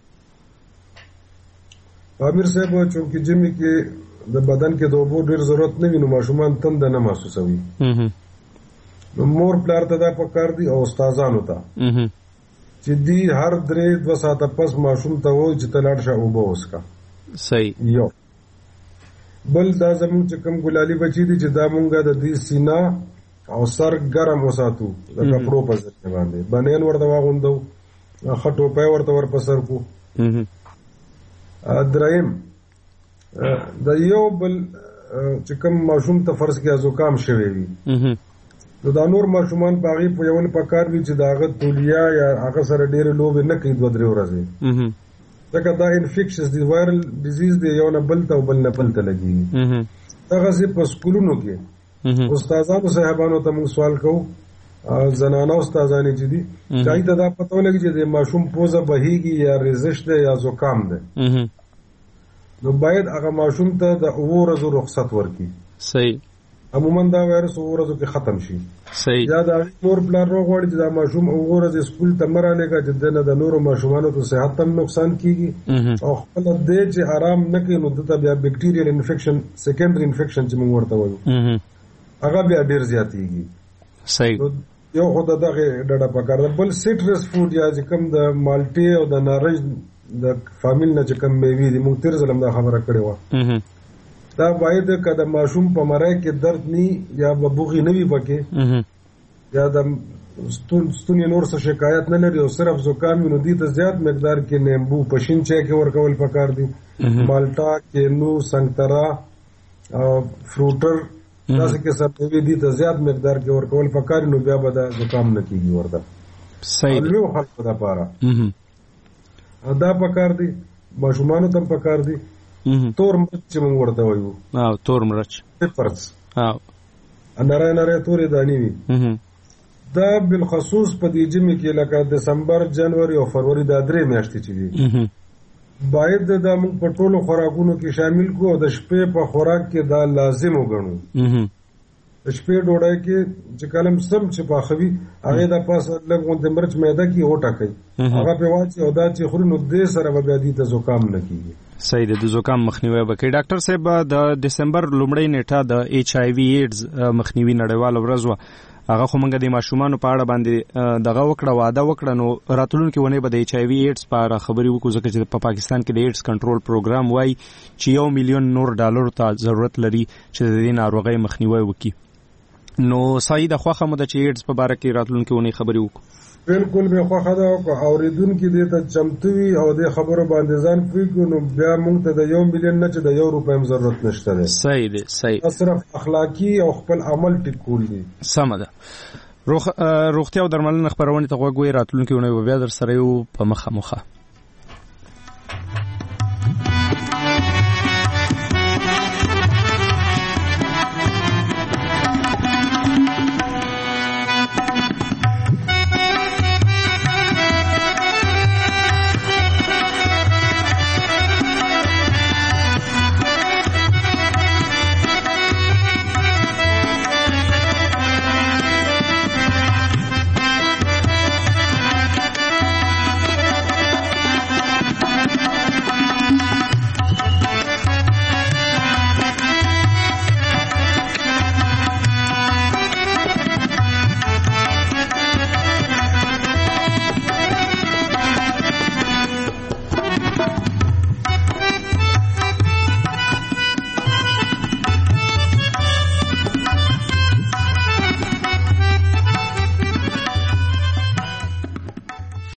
امیر صاحب چې جمی کې د بدن کې د اوبو ډیر ضرورت نه وي نو ماشومان تند نه محسوسوي. نو مور پلار ته دا پکار دي او استادانو ته چې دی هر درې دوه ساعته پس ماشوم ته وایي چې تلاړ شه اوبه وسکا. صحیح. یو بل دا زموږ چې کوم ګلالي بچی دي چې دا مونږه د دې سینا او سر ګرم وساتو د کپړو په ځای باندې بنین ورته واغوندو خټو په ورته ور پسر کو. دریم د یو بل چې کوم ماشوم ته فرض کې زکام شوی وي نو دا نور ماشومان په هغه په یول پکار وي چې داغه تولیا یا هغه سره ډېر لوب نه کوي دوه درې ورځې. ځکه دا انفیکشنز دی وایرل ډیزیز دی یو نه بل ته بل نه بل ته لګي. هغه سي په سکولونو کې استادانو صاحبانو ته موږ سوال کوو زنانه استادانې چې دي دای ته دا پته ولګي چې د ماشوم پوزه بهيږي یا ریزش ده یا زکام ده نو باید هغه ماشوم ته د اورزو رخصت ورکړي. صحیح. عموما دا وایرس اورزو کې ختم شي. صحیح. یا دا نور پلان روغ وړي چې دا ماشوم اورز سکول ته مرانه کا چې د نورو ماشومانو ته صحت هم نقصان کیږي او خپل دې چې آرام نه کوي نو دته بیا بیکټیریل انفیکشن سیکنډری انفیکشن چې موږ ورته وایو هغه بیا ډیر زیاتېږي. صحیح. یو خو دغه ډډه پکار ده بل سیټرس فود یا چې کوم د مالټي او د نارنج د فامیل نه چې کوم میوې دي موږ تیر ځلم دا خبره کړې و دا باید کله ماشوم په مرای کې درد ني یا ببوغي نه وي پکې یا د ستون ستونی نور څه شکایت نه لري او صرف زکام نو دي ته زیات مقدار کې نیمبو پشین چای کې ورکول پکار دي مالټا کې نو سنگترا او فروټر تاسو کې سبوي دي ته زیات مقدار کې ورکول پکار نو بیا به دا زکام نه کیږي ورته. صحیح. نو خلک دا پاره دا پکار دي ماشومان ته پکار دي. تور مرچ موږ ورته وایو. او تور مرچ پیپرز. او انره انره تورې دانی وي. دا بالخصوص په دې جمی کې لکه دسمبر جنوري او فروری دا درې میاشتې چې دي باید دا موږ په ټولو خوراکونو کې شامل کو او د شپې په خوراک کې دا لازم وګڼو. د شپې ډوډۍ کې چې کلم سم چې پاخوي هغه د پاسه لږ مرچ میده کې اوټه کوي هغه په واچي او دا چې خوري نو دې سره به دې ته زکام نه کیږي. صحیح ده. د زکام مخنیوي وکړي. ډاکټر صاحب د دسمبر لومړۍ نیټه د ایچ آی وی ایډز مخنیوي نړیواله ورځ و هغه خو موږ د ماشومانو په اړه باندې دغه وکړه واده وکړه نو راتلونکي ونه به د ایچ آی وی ایډز په اړه خبرې وکړو ځکه چې په پاکستان کې د ایډز کنټرول پروګرام وای چې یو میلیون نور ډالر ته ضرورت لري چې د دې ناروغۍ مخنیوي وکړي. نو صحیح د خوخه مده چې ایډز په اړه کې راتلونکي ونه خبرې وکړو. بالکل به خوخه دا او اوریدونکو دې ته چمتوي او د خبرو باندې ځان فکر نو بیا موږ ته د یو میلیون نه چې د یو روپۍ هم ضرورت نشته. صحیح دی. صحیح. صرف اخلاقی او خپل عمل ټکول دي. سم ده. روغ روغتیا او درملنه خبرونه ته غوږ وي راتلونکي ونه بیا در سره یو په مخه مخه